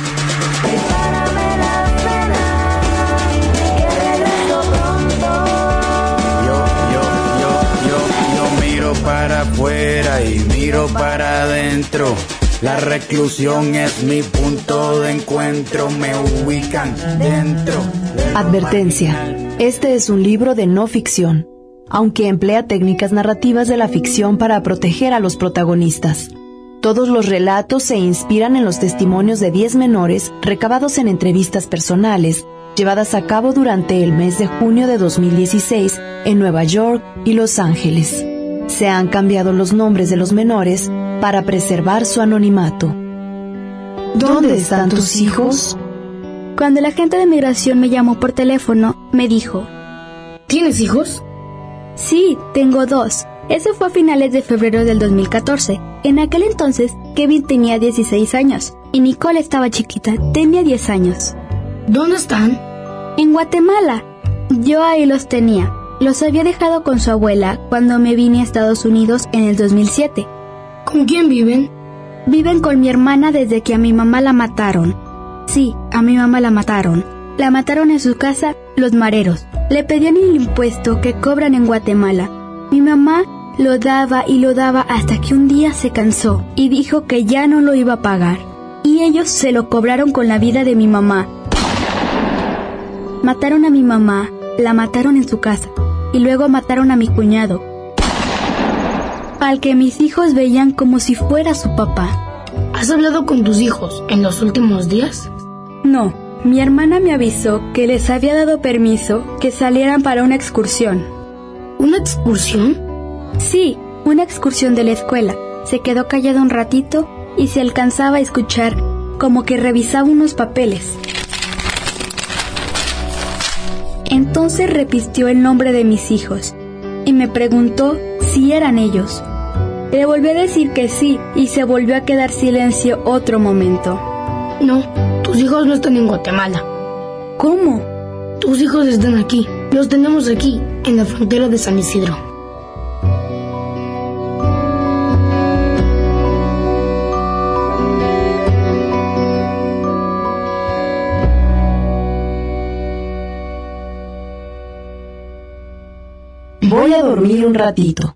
Para afuera y miro para adentro. La reclusión es mi punto de encuentro. Me ubican dentro. Advertencia. Este es un libro de no ficción, aunque emplea técnicas narrativas de la ficción para proteger a los protagonistas. Todos los relatos se inspiran en los testimonios de diez menores recabados en entrevistas personales llevadas a cabo durante el mes de junio de dos mil dieciséis en Nueva York y Los Ángeles. Se han cambiado los nombres de los menores para preservar su anonimato. ¿Dónde están tus hijos? Cuando el agente de migración me llamó por teléfono, me dijo: ¿Tienes hijos? Sí, tengo dos. Eso fue a finales de febrero del dos mil catorce. En aquel entonces, Kevin tenía dieciséis años y Nicole estaba chiquita, tenía diez años. ¿Dónde están? En Guatemala. Yo ahí los tenía. Los había dejado con su abuela cuando me vine a Estados Unidos en el dos mil siete. ¿Con quién viven? Viven con mi hermana desde que a mi mamá la mataron. Sí, a mi mamá la mataron. La mataron en su casa los mareros. Le pedían el impuesto que cobran en Guatemala. Mi mamá lo daba y lo daba hasta que un día se cansó y dijo que ya no lo iba a pagar. Y ellos se lo cobraron con la vida de mi mamá. Mataron a mi mamá, la mataron en su casa. Y luego mataron a mi cuñado, al que mis hijos veían como si fuera su papá. ¿Has hablado con tus hijos en los últimos días? No, mi hermana me avisó que les había dado permiso que salieran para una excursión. ¿Una excursión? Sí, una excursión de la escuela. Se quedó callado un ratito y se alcanzaba a escuchar como que revisaba unos papeles. Entonces repitió el nombre de mis hijos y me preguntó si eran ellos. Le volví a decir que sí y se volvió a quedar silencio otro momento. No, tus hijos no están en Guatemala. ¿Cómo? Tus hijos están aquí. Los tenemos aquí, en la frontera de San Isidro. Voy a dormir un ratito.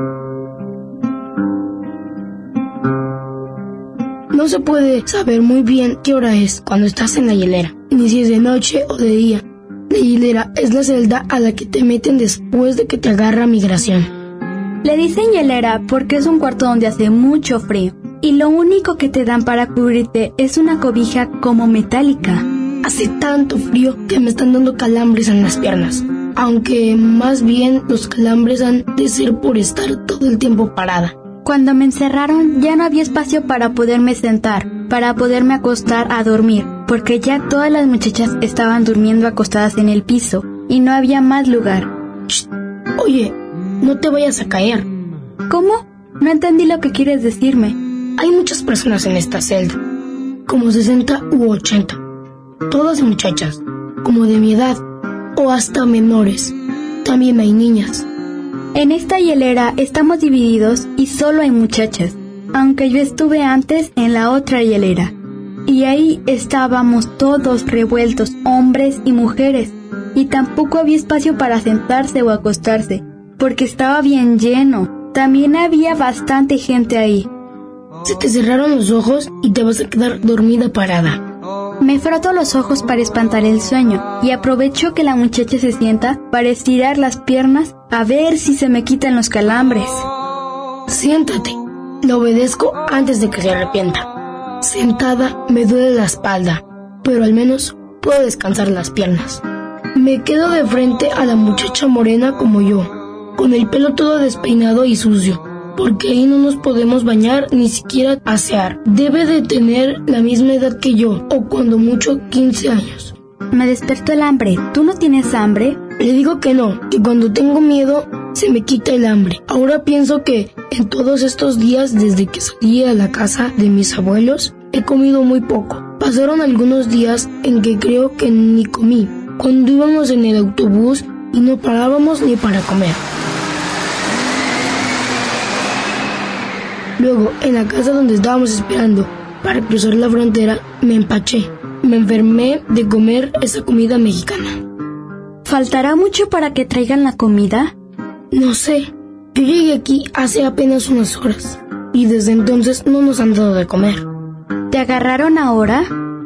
No se puede saber muy bien qué hora es cuando estás en la hielera, ni si es de noche o de día. La hielera es la celda a la que te meten después de que te agarra migración. Le dicen hielera porque es un cuarto donde hace mucho frío y lo único que te dan para cubrirte es una cobija como metálica. Hace tanto frío que me están dando calambres en las piernas, aunque más bien los calambres han de ser por estar todo el tiempo parada. Cuando me encerraron ya no había espacio para poderme sentar, para poderme acostar a dormir, porque ya todas las muchachas estaban durmiendo acostadas en el piso y no había más lugar. Shh. Oye, no te vayas a caer. ¿Cómo? No entendí lo que quieres decirme. Hay muchas personas en esta celda, como sesenta u ochenta, todas muchachas, como de mi edad, o hasta menores. También hay niñas. En esta hielera estamos divididos y solo hay muchachas, aunque yo estuve antes en la otra hielera. Y ahí estábamos todos revueltos, hombres y mujeres, y tampoco había espacio para sentarse o acostarse, porque estaba bien lleno. También había bastante gente ahí. Se te cerraron los ojos y te vas a quedar dormida parada. Me froto los ojos para espantar el sueño y aprovecho que la muchacha se sienta para estirar las piernas a ver si se me quitan los calambres. Siéntate. Le obedezco antes de que se arrepienta. Sentada me duele la espalda, pero al menos puedo descansar las piernas. Me quedo de frente a la muchacha morena como yo, con el pelo todo despeinado y sucio, porque ahí no nos podemos bañar ni siquiera asear. Debe de tener la misma edad que yo, o cuando mucho quince años. Me despertó el hambre. ¿Tú no tienes hambre? Le digo que no, que cuando tengo miedo se me quita el hambre. Ahora pienso que en todos estos días desde que salí a la casa de mis abuelos he comido muy poco. Pasaron algunos días en que creo que ni comí, cuando íbamos en el autobús y no parábamos ni para comer. Luego, en la casa donde estábamos esperando para cruzar la frontera, me empaché. Me enfermé de comer esa comida mexicana. ¿Faltará mucho para que traigan la comida? No sé. Yo llegué aquí hace apenas unas horas y desde entonces no nos han dado de comer. ¿Te agarraron ahora?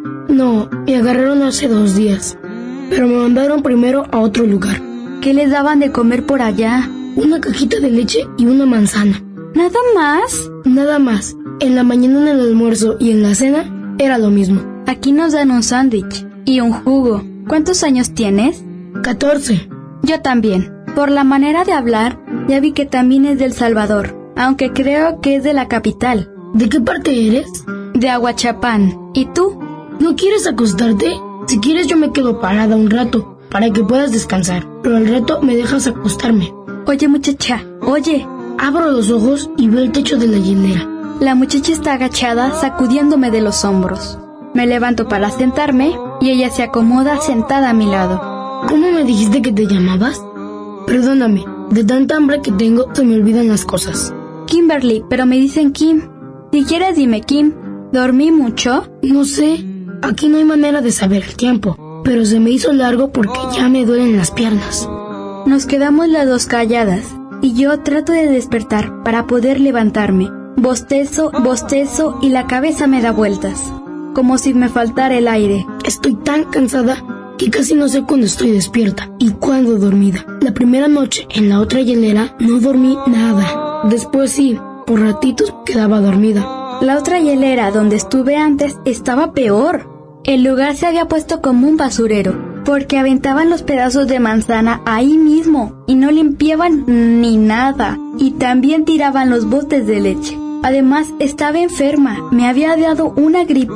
No, me agarraron hace dos días, pero me mandaron primero a otro lugar. ¿Qué les daban de comer por allá? Una cajita de leche y una manzana. ¿Nada más? Nada más. En la mañana, en el almuerzo y en la cena era lo mismo. Aquí nos dan un sándwich y un jugo. ¿Cuántos años tienes? Catorce. Yo también. Por la manera de hablar, ya vi que también es del Salvador, aunque creo que es de la capital. ¿De qué parte eres? De Aguachapán. ¿Y tú? ¿No quieres acostarte? Si quieres yo me quedo parada un rato, para que puedas descansar, pero al rato me dejas acostarme. Oye, muchacha, oye. Abro los ojos y veo el techo de la hielera. La muchacha está agachada, sacudiéndome de los hombros. Me levanto para sentarme y ella se acomoda sentada a mi lado. ¿Cómo me dijiste que te llamabas? Perdóname, de tanta hambre que tengo se me olvidan las cosas. Kimberly, pero me dicen Kim. Si quieres dime Kim. ¿Dormí mucho? No sé, aquí no hay manera de saber el tiempo, pero se me hizo largo porque ya me duelen las piernas. Nos quedamos las dos calladas y yo trato de despertar para poder levantarme. Bostezo, bostezo y la cabeza me da vueltas, como si me faltara el aire. Estoy tan cansada que casi no sé cuándo estoy despierta y cuándo dormida. La primera noche en la otra hielera no dormí nada. Después sí, por ratitos quedaba dormida. La otra hielera donde estuve antes estaba peor. El lugar se había puesto como un basurero, porque aventaban los pedazos de manzana ahí mismo y no limpiaban ni nada. Y también tiraban los botes de leche. Además, estaba enferma. Me había dado una gripe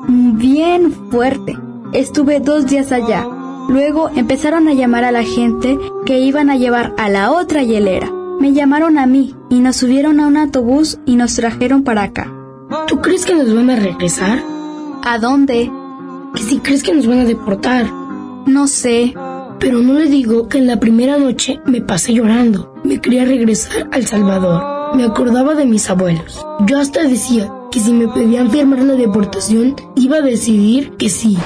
bien fuerte. Estuve dos días allá. Luego empezaron a llamar a la gente que iban a llevar a la otra hielera. Me llamaron a mí y nos subieron a un autobús y nos trajeron para acá. ¿Tú crees que nos van a regresar? ¿A dónde? Que si crees que nos van a deportar. No sé. Pero no le digo que en la primera noche me pasé llorando. Me quería regresar a El Salvador. Me acordaba de mis abuelos. Yo hasta decía que si me pedían firmar la deportación, iba a decidir que sí.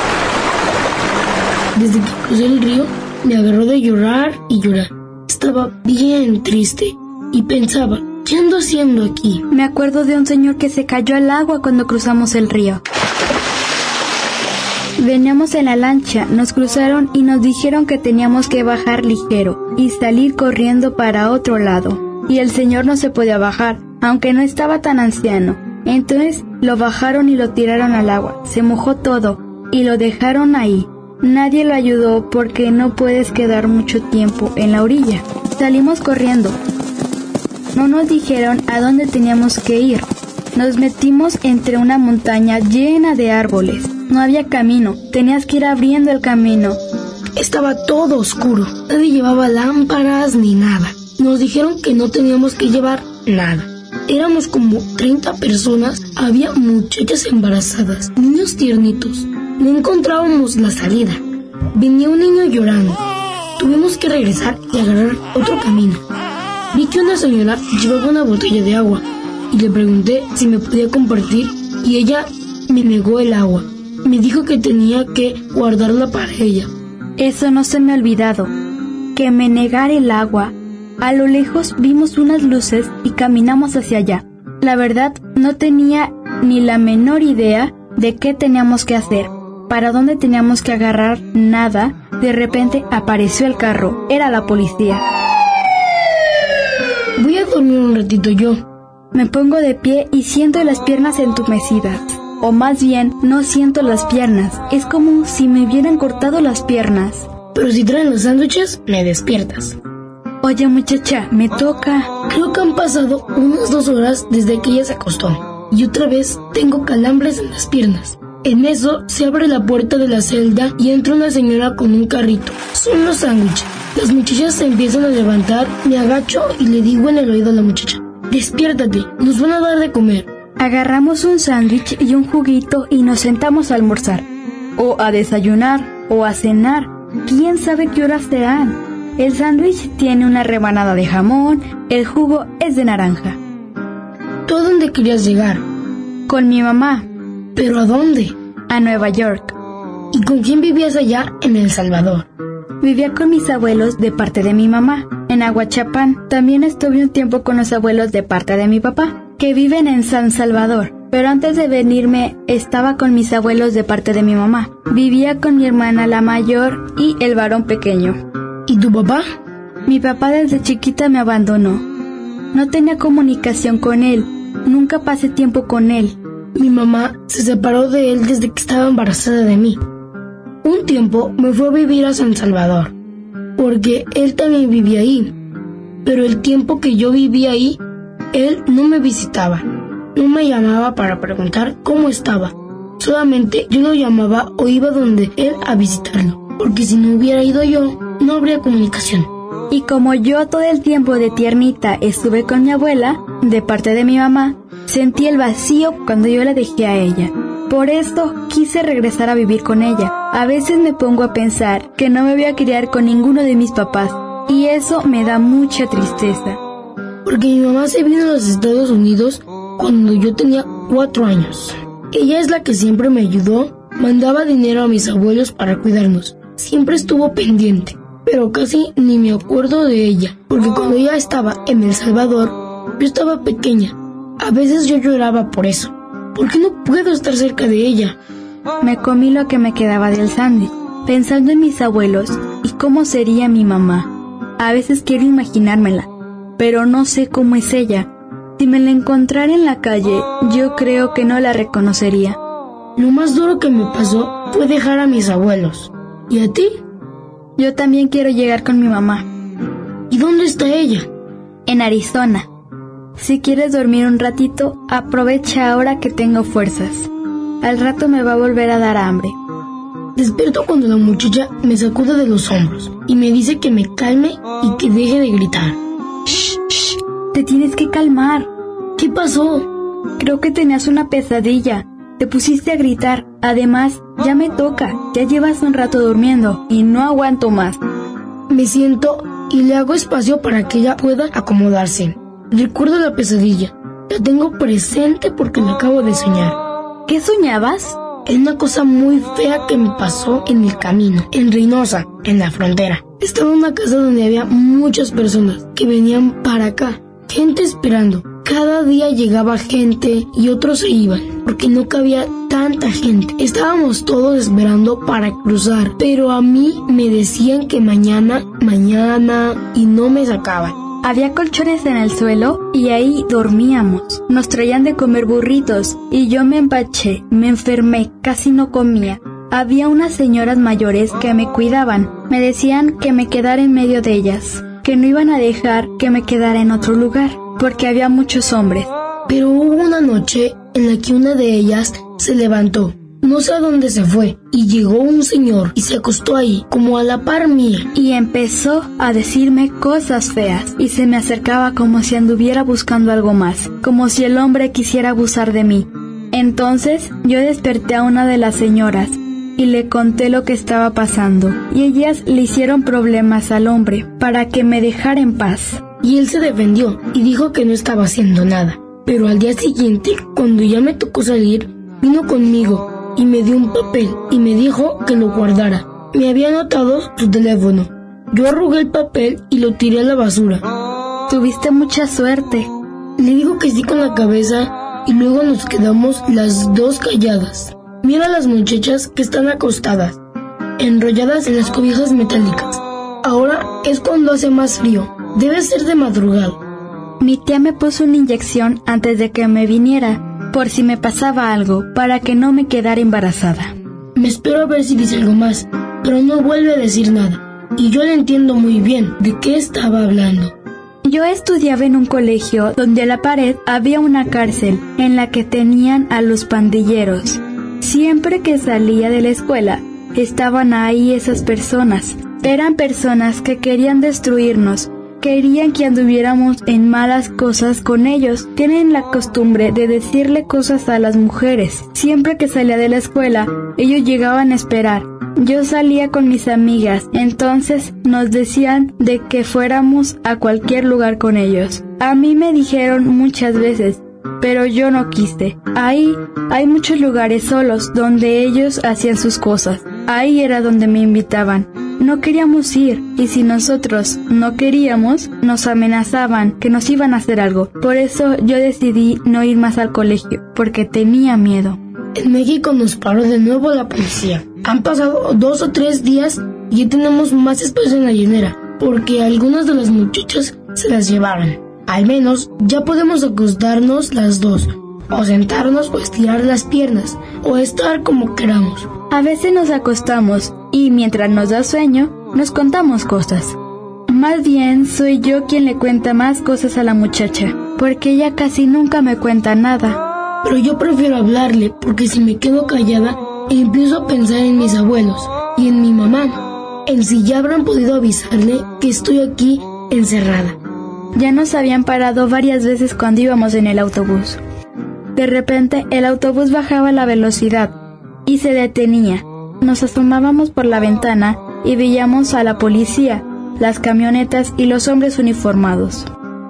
Desde que crucé el río, me agarró de llorar y llorar. Estaba bien triste y pensaba, ¿qué ando haciendo aquí? Me acuerdo de un señor que se cayó al agua cuando cruzamos el río. Veníamos en la lancha, nos cruzaron y nos dijeron que teníamos que bajar ligero y salir corriendo para otro lado. Y el señor no se podía bajar, aunque no estaba tan anciano. Entonces lo bajaron y lo tiraron al agua. Se mojó todo y lo dejaron ahí. Nadie lo ayudó porque no puedes quedar mucho tiempo en la orilla. Salimos corriendo. No nos dijeron a dónde teníamos que ir. Nos metimos entre una montaña llena de árboles. No había camino, tenías que ir abriendo el camino. Estaba todo oscuro. Nadie llevaba lámparas ni nada. Nos dijeron que no teníamos que llevar nada. Éramos como treinta personas. Había muchachas embarazadas, niños tiernitos. No encontrábamos la salida. Venía un niño llorando. Tuvimos que regresar y agarrar otro camino. Vi que una señora llevaba una botella de agua y le pregunté si me podía compartir y ella me negó el agua. Me dijo que tenía que guardarla para ella. Eso no se me ha olvidado, que me negara el agua. A lo lejos vimos unas luces y caminamos hacia allá. La verdad, no tenía ni la menor idea de qué teníamos que hacer. Para dónde teníamos que agarrar, nada. De repente apareció el carro. Era la policía. Voy a dormir un ratito yo. Me pongo de pie y siento las piernas entumecidas. O más bien, no siento las piernas. Es como si me hubieran cortado las piernas. Pero si traen los sándwiches, me despiertas. Oye, muchacha, me toca. Creo que han pasado unas dos horas desde que ella se acostó. Y otra vez tengo calambres en las piernas. En eso se abre la puerta de la celda y entra una señora con un carrito. Son los sándwiches. Las muchachas se empiezan a levantar, me agacho y le digo en el oído a la muchacha: despiértate, nos van a dar de comer. Agarramos un sándwich y un juguito y nos sentamos a almorzar. O a desayunar, o a cenar. ¿Quién sabe qué horas serán? El sándwich tiene una rebanada de jamón, el jugo es de naranja. ¿Tú a dónde querías llegar? Con mi mamá. ¿Pero a dónde? A Nueva York. ¿Y con quién vivías allá en El Salvador? Vivía con mis abuelos de parte de mi mamá, en Aguachapán. También estuve un tiempo con los abuelos de parte de mi papá, que viven en San Salvador. Pero antes de venirme, estaba con mis abuelos de parte de mi mamá. Vivía con mi hermana la mayor y el varón pequeño. ¿Y tu papá? Mi papá desde chiquita me abandonó. No tenía comunicación con él. Nunca pasé tiempo con él. Mi mamá se separó de él desde que estaba embarazada de mí. Un tiempo me fue a vivir a San Salvador, porque él también vivía ahí. Pero el tiempo que yo vivía ahí, él no me visitaba. No me llamaba para preguntar cómo estaba. Solamente yo lo llamaba o iba donde él a visitarlo, porque si no hubiera ido yo, no habría comunicación. Y como yo todo el tiempo de tiernita estuve con mi abuela, de parte de mi mamá, sentí el vacío cuando yo la dejé a ella. Por esto quise regresar a vivir con ella. A veces me pongo a pensar que no me voy a criar con ninguno de mis papás, y eso me da mucha tristeza. Porque mi mamá se vino a los Estados Unidos cuando yo tenía cuatro años. Ella es la que siempre me ayudó, mandaba dinero a mis abuelos para cuidarnos. Siempre estuvo pendiente, pero casi ni me acuerdo de ella, porque cuando ella estaba en El Salvador, yo estaba pequeña. A veces yo lloraba por eso. ¿Por qué no puedo estar cerca de ella? Me comí lo que me quedaba del sándwich, pensando en mis abuelos y cómo sería mi mamá. A veces quiero imaginármela, pero no sé cómo es ella. Si me la encontrara en la calle, yo creo que no la reconocería. Lo más duro que me pasó fue dejar a mis abuelos. ¿Y a ti? Yo también quiero llegar con mi mamá. ¿Y dónde está ella? En Arizona. Si quieres dormir un ratito, aprovecha ahora que tengo fuerzas. Al rato me va a volver a dar hambre. Despierto cuando la muchacha me sacude de los hombros y me dice que me calme y que deje de gritar. Shh, shh, te tienes que calmar. ¿Qué pasó? Creo que tenías una pesadilla. Te pusiste a gritar. Además, ya me toca. Ya llevas un rato durmiendo y no aguanto más. Me siento y le hago espacio para que ella pueda acomodarse. Recuerdo la pesadilla. La tengo presente porque la acabo de soñar. ¿Qué soñabas? Es una cosa muy fea que me pasó en el camino, en Reynosa, en la frontera. Estaba en una casa donde había muchas personas que venían para acá, gente esperando. Cada día llegaba gente y otros se iban, porque no cabía tanta gente. Estábamos todos esperando para cruzar, pero a mí me decían que mañana, mañana, y no me sacaban. Había colchones en el suelo y ahí dormíamos. Nos traían de comer burritos y yo me empaché, me enfermé, casi no comía. Había unas señoras mayores que me cuidaban. Me decían que me quedara en medio de ellas, que no iban a dejar que me quedara en otro lugar, porque había muchos hombres. Pero hubo una noche en la que una de ellas se levantó. No sé a dónde se fue, y llegó un señor y se acostó ahí, como a la par mía, y empezó a decirme cosas feas, y se me acercaba como si anduviera buscando algo más, como si el hombre quisiera abusar de mí. Entonces yo desperté a una de las señoras, y le conté lo que estaba pasando, y ellas le hicieron problemas al hombre, para que me dejara en paz. Y él se defendió, y dijo que no estaba haciendo nada. Pero al día siguiente, cuando ya me tocó salir, vino conmigo, y me dio un papel y me dijo que lo guardara. Me había anotado su teléfono. Yo arrugué el papel y lo tiré a la basura. Tuviste mucha suerte. Le digo que sí con la cabeza y luego nos quedamos las dos calladas. Mira a las muchachas que están acostadas, enrolladas en las cobijas metálicas. Ahora es cuando hace más frío. Debe ser de madrugada. Mi tía me puso una inyección antes de que me viniera, por si me pasaba algo, para que no me quedara embarazada. Me espero a ver si dice algo más, pero no vuelve a decir nada. Y yo le entiendo muy bien de qué estaba hablando. Yo estudiaba en un colegio donde a la pared había una cárcel en la que tenían a los pandilleros. Siempre que salía de la escuela, estaban ahí esas personas. Eran personas que querían destruirnos. Querían que anduviéramos en malas cosas con ellos. Tienen la costumbre de decirle cosas a las mujeres. Siempre que salía de la escuela, ellos llegaban a esperar. Yo salía con mis amigas, entonces nos decían de que fuéramos a cualquier lugar con ellos. A mí me dijeron muchas veces, pero yo no quise. Ahí hay muchos lugares solos donde ellos hacían sus cosas. Ahí era donde me invitaban. No queríamos ir, y si nosotros no queríamos, nos amenazaban que nos iban a hacer algo. Por eso yo decidí no ir más al colegio, porque tenía miedo. En México nos paró de nuevo la policía. Han pasado dos o tres días y ya tenemos más espacio en la llenera, porque algunas de las muchachas se las llevaron. Al menos ya podemos acostarnos las dos, o sentarnos o estirar las piernas, o estar como queramos. A veces nos acostamos y mientras nos da sueño, nos contamos cosas. Más bien soy yo quien le cuenta más cosas a la muchacha, porque ella casi nunca me cuenta nada. Pero yo prefiero hablarle, porque si me quedo callada, empiezo a pensar en mis abuelos y en mi mamá, en si ya habrán podido avisarle que estoy aquí encerrada. Ya nos habían parado varias veces cuando íbamos en el autobús. De repente el autobús bajaba la velocidad y se detenía. Nos asomábamos por la ventana y veíamos a la policía, las camionetas y los hombres uniformados.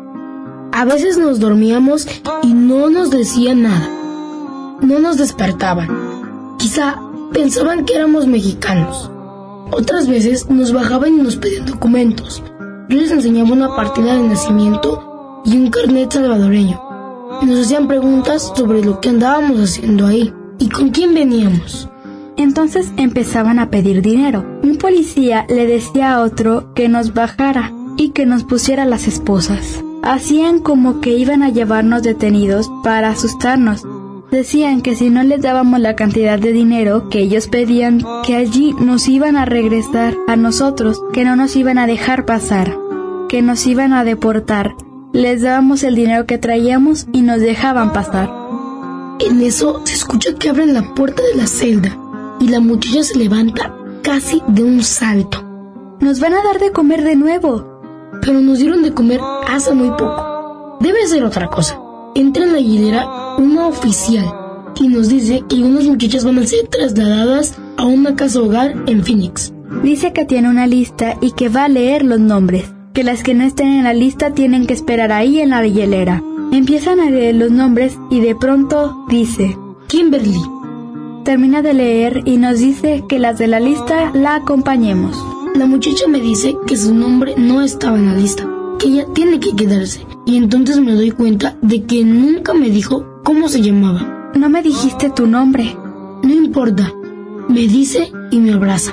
A veces nos dormíamos y no nos decían nada. No nos despertaban. Quizá pensaban que éramos mexicanos. Otras veces nos bajaban y nos pedían documentos. Yo les enseñaba una partida de nacimiento y un carnet salvadoreño. Nos hacían preguntas sobre lo que andábamos haciendo ahí y con quién veníamos. Entonces empezaban a pedir dinero. Un policía le decía a otro que nos bajara y que nos pusiera las esposas. Hacían como que iban a llevarnos detenidos para asustarnos. Decían que si no les dábamos la cantidad de dinero que ellos pedían, que allí nos iban a regresar a nosotros, que no nos iban a dejar pasar, que nos iban a deportar. Les dábamos el dinero que traíamos y nos dejaban pasar. En eso se escucha que abren la puerta de la celda y la muchacha se levanta casi de un salto. Nos van a dar de comer de nuevo. Pero nos dieron de comer hace muy poco. Debe ser otra cosa. Entra en la hilera una oficial y nos dice que unas muchachas van a ser trasladadas a una casa hogar en Phoenix. Dice que tiene una lista y que va a leer los nombres, que las que no estén en la lista tienen que esperar ahí en la hielera. Empiezan a leer los nombres y de pronto dice: Kimberly. Termina de leer y nos dice que las de la lista la acompañemos. La muchacha me dice que su nombre no estaba en la lista, que ella tiene que quedarse. Y entonces me doy cuenta de que nunca me dijo cómo se llamaba. No me dijiste tu nombre. No importa. Me dice y me abraza.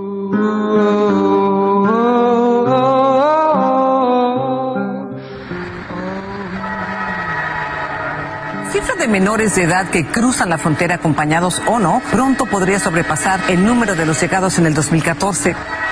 Cifra de menores de edad que cruzan la frontera acompañados o no pronto podría sobrepasar el número de los llegados en el dos mil catorce.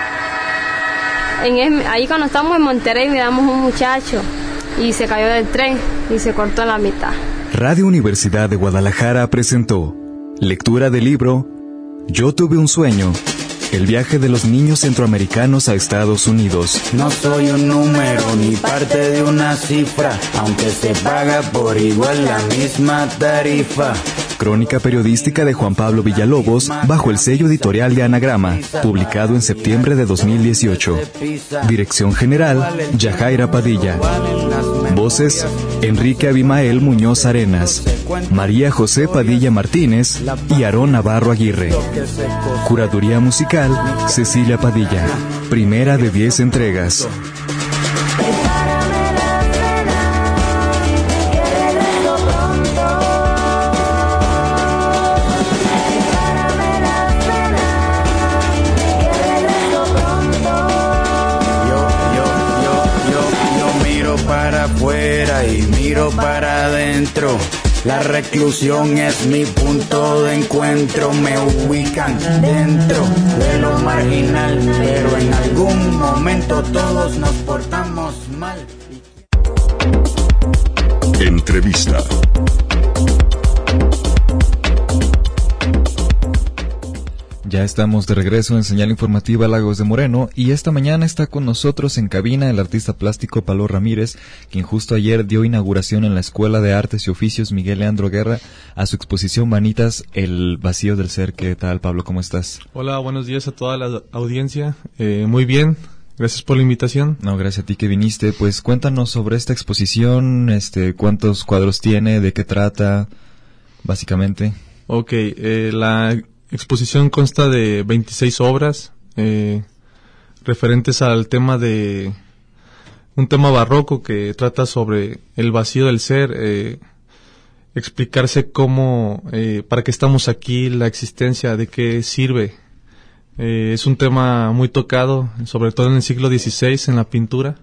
En el, ahí cuando estamos en Monterrey miramos un muchacho y se cayó del tren y se cortó en la mitad. Radio Universidad de Guadalajara presentó lectura del libro Yo tuve un sueño, el viaje de los niños centroamericanos a Estados Unidos. No soy un número ni parte de una cifra, aunque se paga por igual la misma tarifa. Crónica periodística de Juan Pablo Villalobos bajo el sello editorial de Anagrama, publicado en septiembre de dos mil dieciocho. Dirección general, Yajaira Padilla. Voces, Enrique Abimael Muñoz Arenas, María José Padilla Martínez y Aarón Navarro Aguirre. Curaduría musical, Cecilia Padilla. Primera de diez entregas. Y miro para adentro. La reclusión es mi punto de encuentro. Me ubican dentro de lo marginal, pero en algún momento todos nos portamos mal. Entrevista. Ya estamos de regreso en Señal Informativa Lagos de Moreno y esta mañana está con nosotros en cabina el artista plástico Pablo Ramírez, quien justo ayer dio inauguración en la Escuela de Artes y Oficios Miguel Leandro Guerra a su exposición Vanitas, el vacío del ser. ¿Qué tal, Pablo? ¿Cómo estás? Hola, buenos días a toda la audiencia. Eh, muy bien, gracias por la invitación. No, gracias a ti que viniste. Pues cuéntanos sobre esta exposición, este, cuántos cuadros tiene, de qué trata, básicamente. Ok, eh, la exposición consta de veintiséis obras eh, referentes al tema de un tema barroco que trata sobre el vacío del ser, eh, explicarse cómo, eh, para qué estamos aquí, la existencia, de qué sirve. Eh, es un tema muy tocado, sobre todo en el siglo dieciséis en la pintura,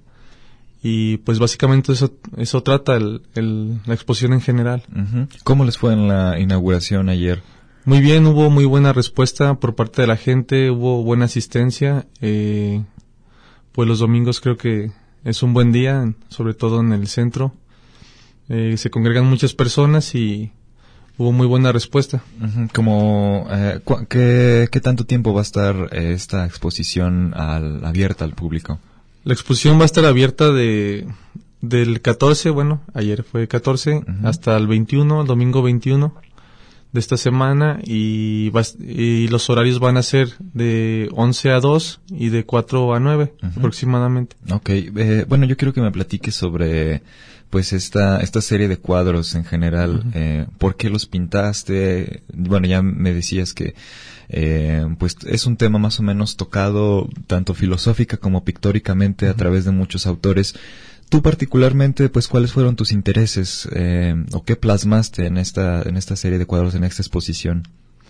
y pues básicamente eso eso trata el, el, la exposición en general. Uh-huh. ¿Cómo les fue en la inauguración ayer? Muy bien, hubo muy buena respuesta por parte de la gente, hubo buena asistencia, eh, pues los domingos creo que es un buen día, sobre todo en el centro, eh, se congregan muchas personas y hubo muy buena respuesta. Uh-huh. Como, eh, cu- ¿qué, ¿qué tanto tiempo va a estar eh, esta exposición al, abierta al público? La exposición va a estar abierta de del catorce, bueno, ayer fue catorce, uh-huh, hasta el veintiuno, el domingo veintiuno de esta semana, y, va, y los horarios van a ser de once a dos y de cuatro a nueve, uh-huh, aproximadamente. Okay, eh, bueno, yo quiero que me platiques sobre pues esta esta serie de cuadros en general. Uh-huh. eh, ¿Por qué los pintaste? Bueno, ya me decías que eh, pues es un tema más o menos tocado tanto filosófica como pictóricamente, uh-huh, a través de muchos autores. Tú particularmente, pues, ¿cuáles fueron tus intereses eh, o qué plasmaste en esta en esta serie de cuadros, en esta exposición?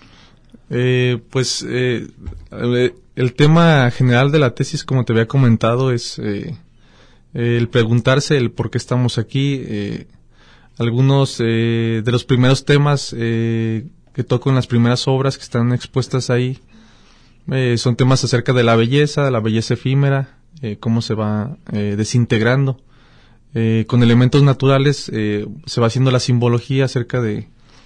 Eh, pues eh, el tema general de la tesis, como te había comentado, es eh, el preguntarse el por qué estamos aquí. Eh, algunos eh, de los primeros temas eh, que toco en las primeras obras que están expuestas ahí eh, son temas acerca de la belleza, de la belleza efímera, eh, cómo se va eh, desintegrando. Eh, con elementos naturales eh, se va haciendo la simbología acerca de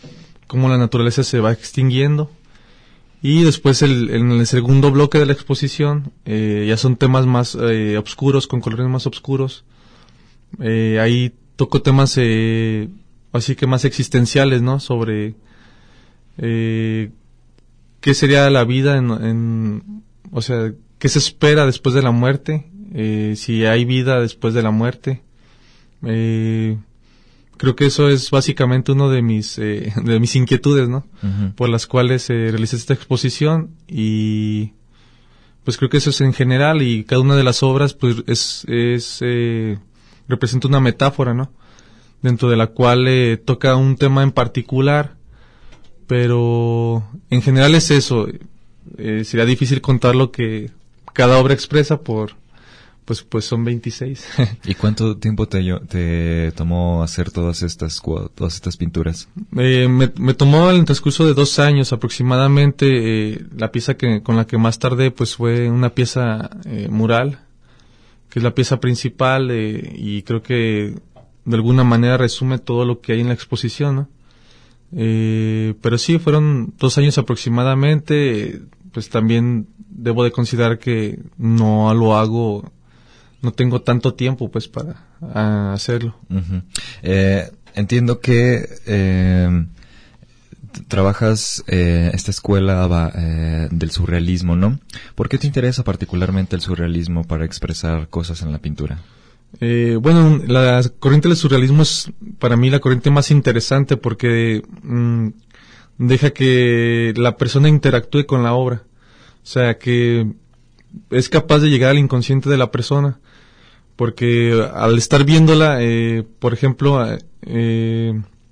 cómo la naturaleza se va extinguiendo. Y después el, en el segundo bloque de la exposición eh, ya son temas más eh, oscuros, con colores más oscuros. Eh, ahí toco temas eh, así que más existenciales, ¿no? Sobre eh, qué sería la vida, en, en, o sea, qué se espera después de la muerte, eh, si hay vida después de la muerte. Eh, creo que eso es básicamente uno de mis eh, de mis inquietudes, ¿no? Uh-huh. Por las cuales eh, realicé esta exposición, y pues creo que eso es en general, y cada una de las obras pues es es eh, representa una metáfora, ¿no? Dentro de la cual eh, toca un tema en particular, pero en general es eso. Eh, sería difícil contar lo que cada obra expresa por Pues pues son veintiséis. ¿Y cuánto tiempo te, te tomó hacer todas estas todas estas pinturas? Eh, me, me tomó en el transcurso de dos años aproximadamente. Eh, la pieza que con la que más tardé pues fue una pieza eh, mural, que es la pieza principal, eh, y creo que de alguna manera resume todo lo que hay en la exposición, ¿no? Eh, pero sí, fueron dos años aproximadamente. Eh, pues también debo de considerar que no lo hago... no tengo tanto tiempo pues para uh, hacerlo. Uh-huh. Eh, entiendo que eh, trabajas eh, esta escuela va, eh, del surrealismo, ¿no? ¿Por qué te interesa particularmente el surrealismo para expresar cosas en la pintura? Eh, bueno, la corriente del surrealismo es para mí la corriente más interesante porque mmm, deja que la persona interactúe con la obra. O sea, que es capaz de llegar al inconsciente de la persona. Porque al estar viéndola, eh, por ejemplo, eh,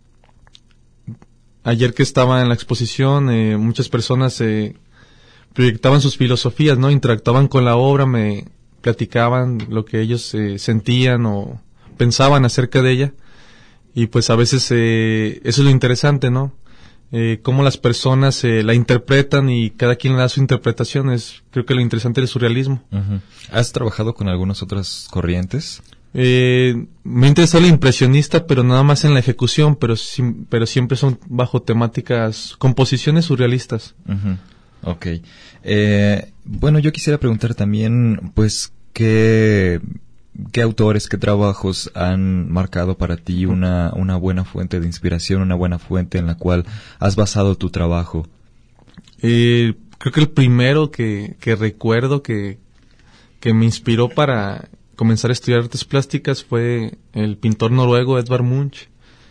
ayer que estaba en la exposición, eh, muchas personas eh, proyectaban sus filosofías, ¿no? Interactuaban con la obra, me platicaban lo que ellos eh, sentían o pensaban acerca de ella. Y pues a veces eh, eso es lo interesante, ¿no? Eh, cómo las personas eh, la interpretan y cada quien le da su interpretación. Es creo que lo interesante del surrealismo. Uh-huh. ¿Has trabajado con algunas otras corrientes? Eh, me interesa el impresionista, pero nada más en la ejecución, pero sim, pero siempre son bajo temáticas, composiciones surrealistas. Uh-huh. Okay. Eh, bueno, yo quisiera preguntar también, pues, qué... ¿Qué autores, qué trabajos han marcado para ti una, una buena fuente de inspiración, una buena fuente en la cual has basado tu trabajo? Eh, creo que el primero que, que recuerdo que, que me inspiró para comenzar a estudiar artes plásticas fue el pintor noruego Edvard Munch,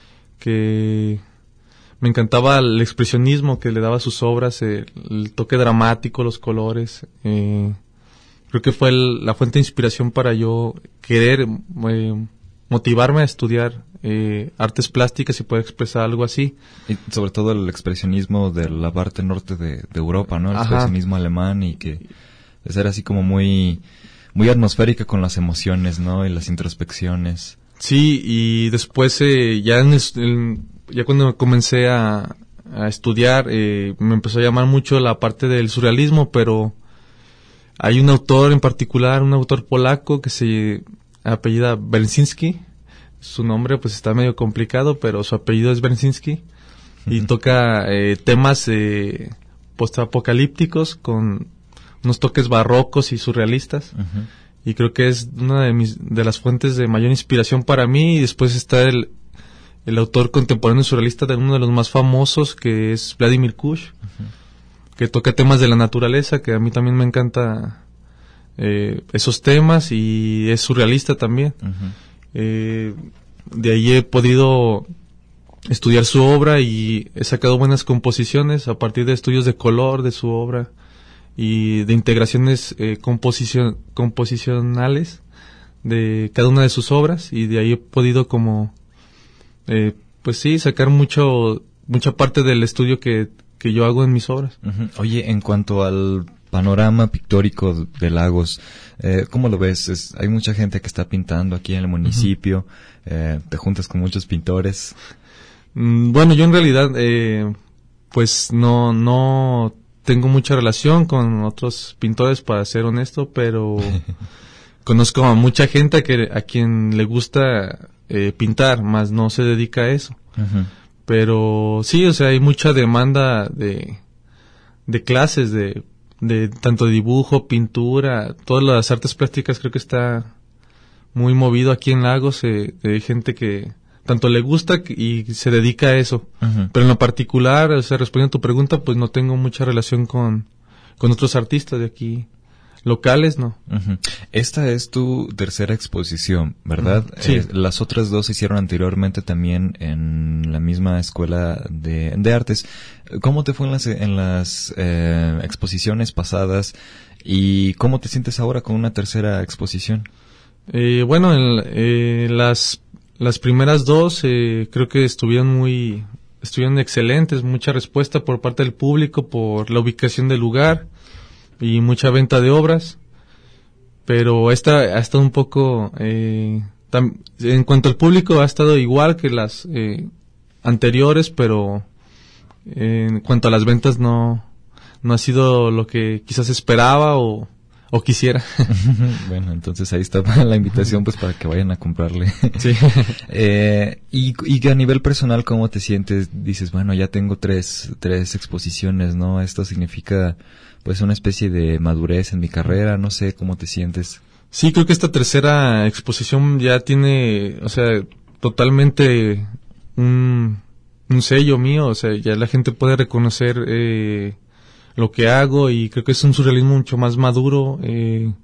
que me encantaba el expresionismo que le daba a sus obras, el, el toque dramático, los colores. Eh, Creo que fue el, la fuente de inspiración para yo querer eh, motivarme a estudiar eh, artes plásticas y poder expresar algo así. Y sobre todo el expresionismo de la parte norte de, de Europa, ¿no? El Ajá. expresionismo alemán, y que era así como muy muy atmosférica con las emociones, ¿no? Y las introspecciones. Sí, y después eh, ya en el, el, ya cuando comencé a, a estudiar eh, me empezó a llamar mucho la parte del surrealismo, pero hay un autor en particular, un autor polaco que se apellida Berezinski. Su nombre pues está medio complicado, pero su apellido es Berezinski. Uh-huh. Y toca eh, temas eh, postapocalípticos con unos toques barrocos y surrealistas. Uh-huh. Y creo que es una de mis de las fuentes de mayor inspiración para mí. Y después está el, el autor contemporáneo surrealista de uno de los más famosos, que es Vladimir Kush. Uh-huh. Que toca temas de la naturaleza, que a mí también me encanta eh, esos temas, y es surrealista también. Uh-huh. Eh, de ahí he podido estudiar su obra y he sacado buenas composiciones a partir de estudios de color de su obra y de integraciones eh, composición, composicionales de cada una de sus obras, y de ahí he podido como eh, pues sí, sacar mucho mucha parte del estudio que que yo hago en mis obras. Uh-huh. Oye, en cuanto al panorama pictórico de Lagos, eh, ¿cómo lo ves? Es, hay mucha gente que está pintando aquí en el municipio, uh-huh. eh, te juntas con muchos pintores. Mm, bueno, yo en realidad, eh, pues no, no tengo mucha relación con otros pintores, para ser honesto, pero conozco a mucha gente que, a quien le gusta eh, pintar, más no se dedica a eso. Uh-huh. Pero sí, o sea, hay mucha demanda de, de clases, de, de tanto dibujo, pintura, todas las artes plásticas. Creo que está muy movido aquí en Lagos, eh, de gente que tanto le gusta y se dedica a eso. Uh-huh. Pero en lo particular, o sea, respondiendo a tu pregunta, pues no tengo mucha relación con, con otros artistas de aquí. Locales, no. Uh-huh. Esta es tu tercera exposición, ¿verdad? Uh-huh. Sí. Eh, las otras dos se hicieron anteriormente también en la misma escuela de, de artes. ¿Cómo te fue en las, en las eh, exposiciones pasadas y cómo te sientes ahora con una tercera exposición? Eh, bueno, en, eh, las las primeras dos eh, creo que estuvieron muy estuvieron excelentes, mucha respuesta por parte del público por la ubicación del lugar y mucha venta de obras, pero esta ha estado un poco, eh, tam, en cuanto al público ha estado igual que las eh, anteriores, pero eh, en cuanto a las ventas no no ha sido lo que quizás esperaba o, o quisiera. Bueno, entonces ahí está la invitación pues para que vayan a comprarle. Sí. eh, y, y a nivel personal, ¿cómo te sientes? Dices, bueno, ya tengo tres, tres exposiciones, ¿no? Esto significa pues una especie de madurez en mi carrera, no sé cómo te sientes. Sí, creo que esta tercera exposición ya tiene, o sea, totalmente un, un sello mío, o sea, ya la gente puede reconocer eh, lo que hago y creo que es un surrealismo mucho más maduro, eh,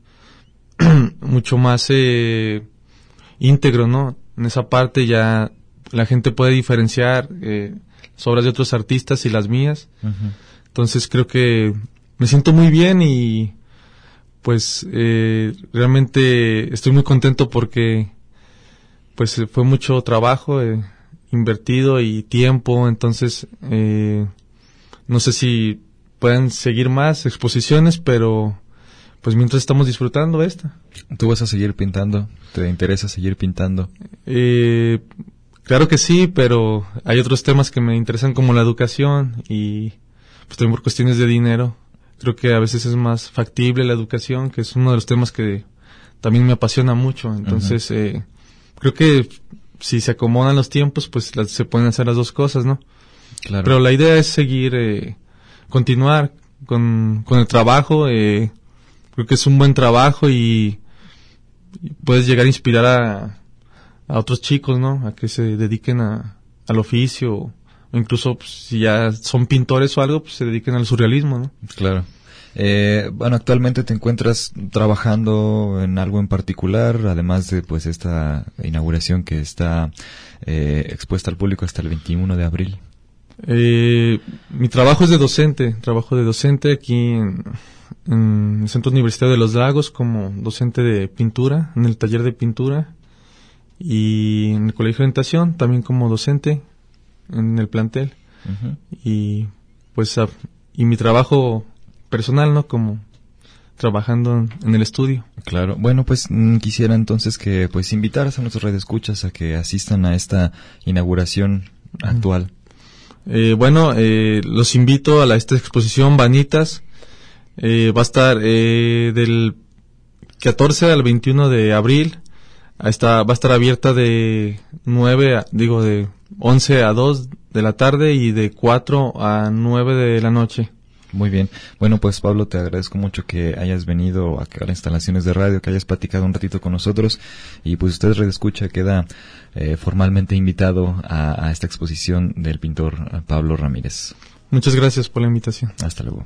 mucho más eh, íntegro, ¿no? En esa parte ya la gente puede diferenciar eh, las obras de otros artistas y las mías. Uh-huh. Entonces creo que me siento muy bien y pues eh, realmente estoy muy contento porque pues fue mucho trabajo eh, invertido y tiempo, entonces eh, no sé si puedan seguir más exposiciones, pero pues mientras estamos disfrutando esta. ¿Tú vas a seguir pintando? ¿Te interesa seguir pintando? Eh, claro que sí, pero hay otros temas que me interesan como la educación y pues también por cuestiones de dinero. Creo que a veces es más factible la educación, que es uno de los temas que también me apasiona mucho. Entonces, uh-huh. eh, creo que si se acomodan los tiempos, pues las, se pueden hacer las dos cosas, ¿no? Claro. Pero la idea es seguir, eh, continuar con, con el trabajo. Eh, creo que es un buen trabajo y, y puedes llegar a inspirar a, a otros chicos, ¿no? A que se dediquen a, al oficio. O incluso pues, si ya son pintores o algo, pues se dediquen al surrealismo, ¿no? Claro. Eh, bueno, actualmente te encuentras trabajando en algo en particular, además de pues esta inauguración que está eh, expuesta al público hasta el veintiuno de abril. Eh, mi trabajo es de docente, trabajo de docente aquí en, en el Centro Universitario de los Lagos como docente de pintura, en el taller de pintura y en el Colegio de Orientación también como docente en el plantel. Uh-huh. Y pues a, y mi trabajo personal, ¿no? Como trabajando en, en el estudio. Claro. Bueno, pues mm, quisiera entonces que pues invitaras a nuestros radioescuchas a que asistan a esta inauguración uh-huh. actual. Eh, bueno, eh, los invito a la, esta exposición Vanitas. Eh, va a estar eh, del catorce al veintiuno de abril. Está, va a estar abierta de nueve, a, digo de once a dos de la tarde y de cuatro a nueve de la noche. Muy bien. Bueno, pues Pablo, te agradezco mucho que hayas venido acá a las instalaciones de radio, que hayas platicado un ratito con nosotros y pues usted, Radio Escucha, queda eh, formalmente invitado a, a esta exposición del pintor Pablo Ramírez. Muchas gracias por la invitación. Hasta luego.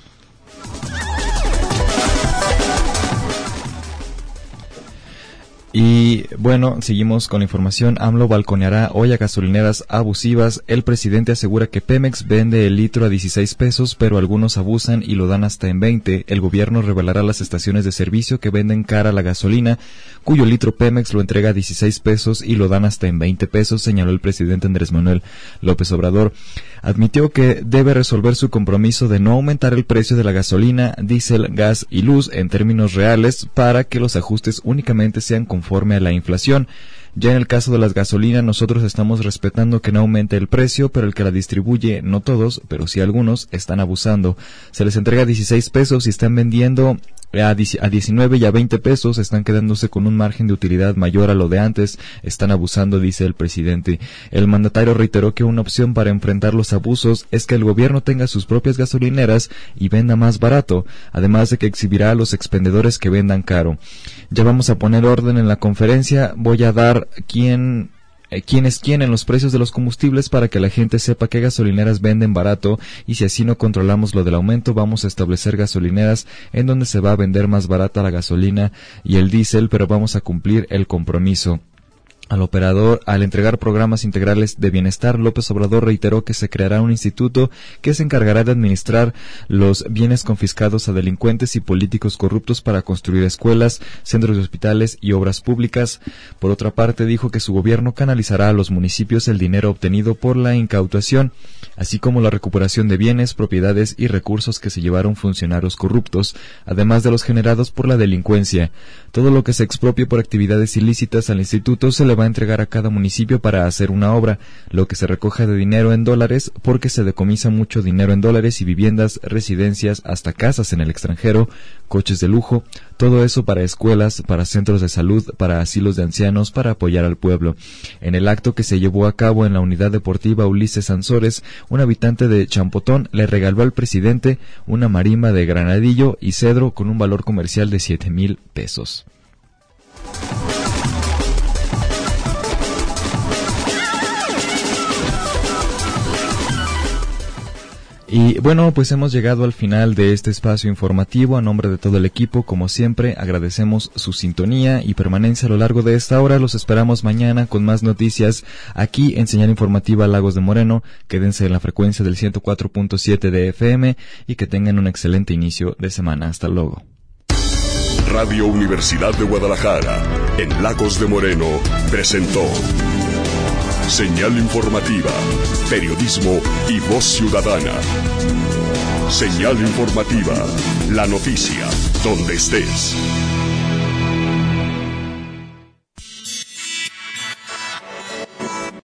Y bueno, seguimos con la información. AMLO balconeará hoy a gasolineras abusivas. El presidente asegura que Pemex vende el litro a dieciséis pesos, pero algunos abusan y lo dan hasta en veinte. El gobierno revelará las estaciones de servicio que venden cara la gasolina, cuyo litro Pemex lo entrega a dieciséis pesos y lo dan hasta en veinte pesos, señaló el presidente Andrés Manuel López Obrador. Admitió que debe resolver su compromiso de no aumentar el precio de la gasolina, diésel, gas y luz en términos reales para que los ajustes únicamente sean conforme a la inflación. Ya en el caso de las gasolinas, nosotros estamos respetando que no aumente el precio, pero el que la distribuye, no todos, pero sí algunos, están abusando. Se les entrega dieciséis pesos y están vendiendo a diecinueve y a veinte pesos, están quedándose con un margen de utilidad mayor a lo de antes, están abusando, dice el presidente. El mandatario reiteró que una opción para enfrentar los abusos es que el gobierno tenga sus propias gasolineras y venda más barato, además de que exhibirá a los expendedores que vendan caro. Ya vamos a poner orden en la conferencia, voy a dar quién Eh, quién es quién en los precios de los combustibles para que la gente sepa qué gasolineras venden barato, y si así no controlamos lo del aumento, vamos a establecer gasolineras en donde se va a vender más barata la gasolina y el diésel, pero vamos a cumplir el compromiso. Al operador, al entregar programas integrales de bienestar, López Obrador reiteró que se creará un instituto que se encargará de administrar los bienes confiscados a delincuentes y políticos corruptos para construir escuelas, centros de hospitales y obras públicas. Por otra parte, dijo que su gobierno canalizará a los municipios el dinero obtenido por la incautación, así como la recuperación de bienes, propiedades y recursos que se llevaron funcionarios corruptos, además de los generados por la delincuencia. Todo lo que se expropie por actividades ilícitas al instituto se le va a entregar a cada municipio para hacer una obra, lo que se recoge de dinero en dólares, porque se decomisa mucho dinero en dólares y viviendas, residencias, hasta casas en el extranjero, coches de lujo, todo eso para escuelas, para centros de salud, para asilos de ancianos, para apoyar al pueblo. En el acto que se llevó a cabo en la unidad deportiva Ulises Sansores, un habitante de Champotón le regaló al presidente una marimba de granadillo y cedro con un valor comercial de siete mil pesos. Y bueno, pues hemos llegado al final de este espacio informativo. A nombre de todo el equipo, como siempre, agradecemos su sintonía y permanencia a lo largo de esta hora. Los esperamos mañana con más noticias aquí en Señal Informativa Lagos de Moreno. Quédense en la frecuencia del ciento cuatro punto siete de F M y que tengan un excelente inicio de semana. Hasta luego. Radio Universidad de Guadalajara, en Lagos de Moreno, presentó Señal Informativa, periodismo y voz ciudadana. Señal Informativa, la noticia, donde estés.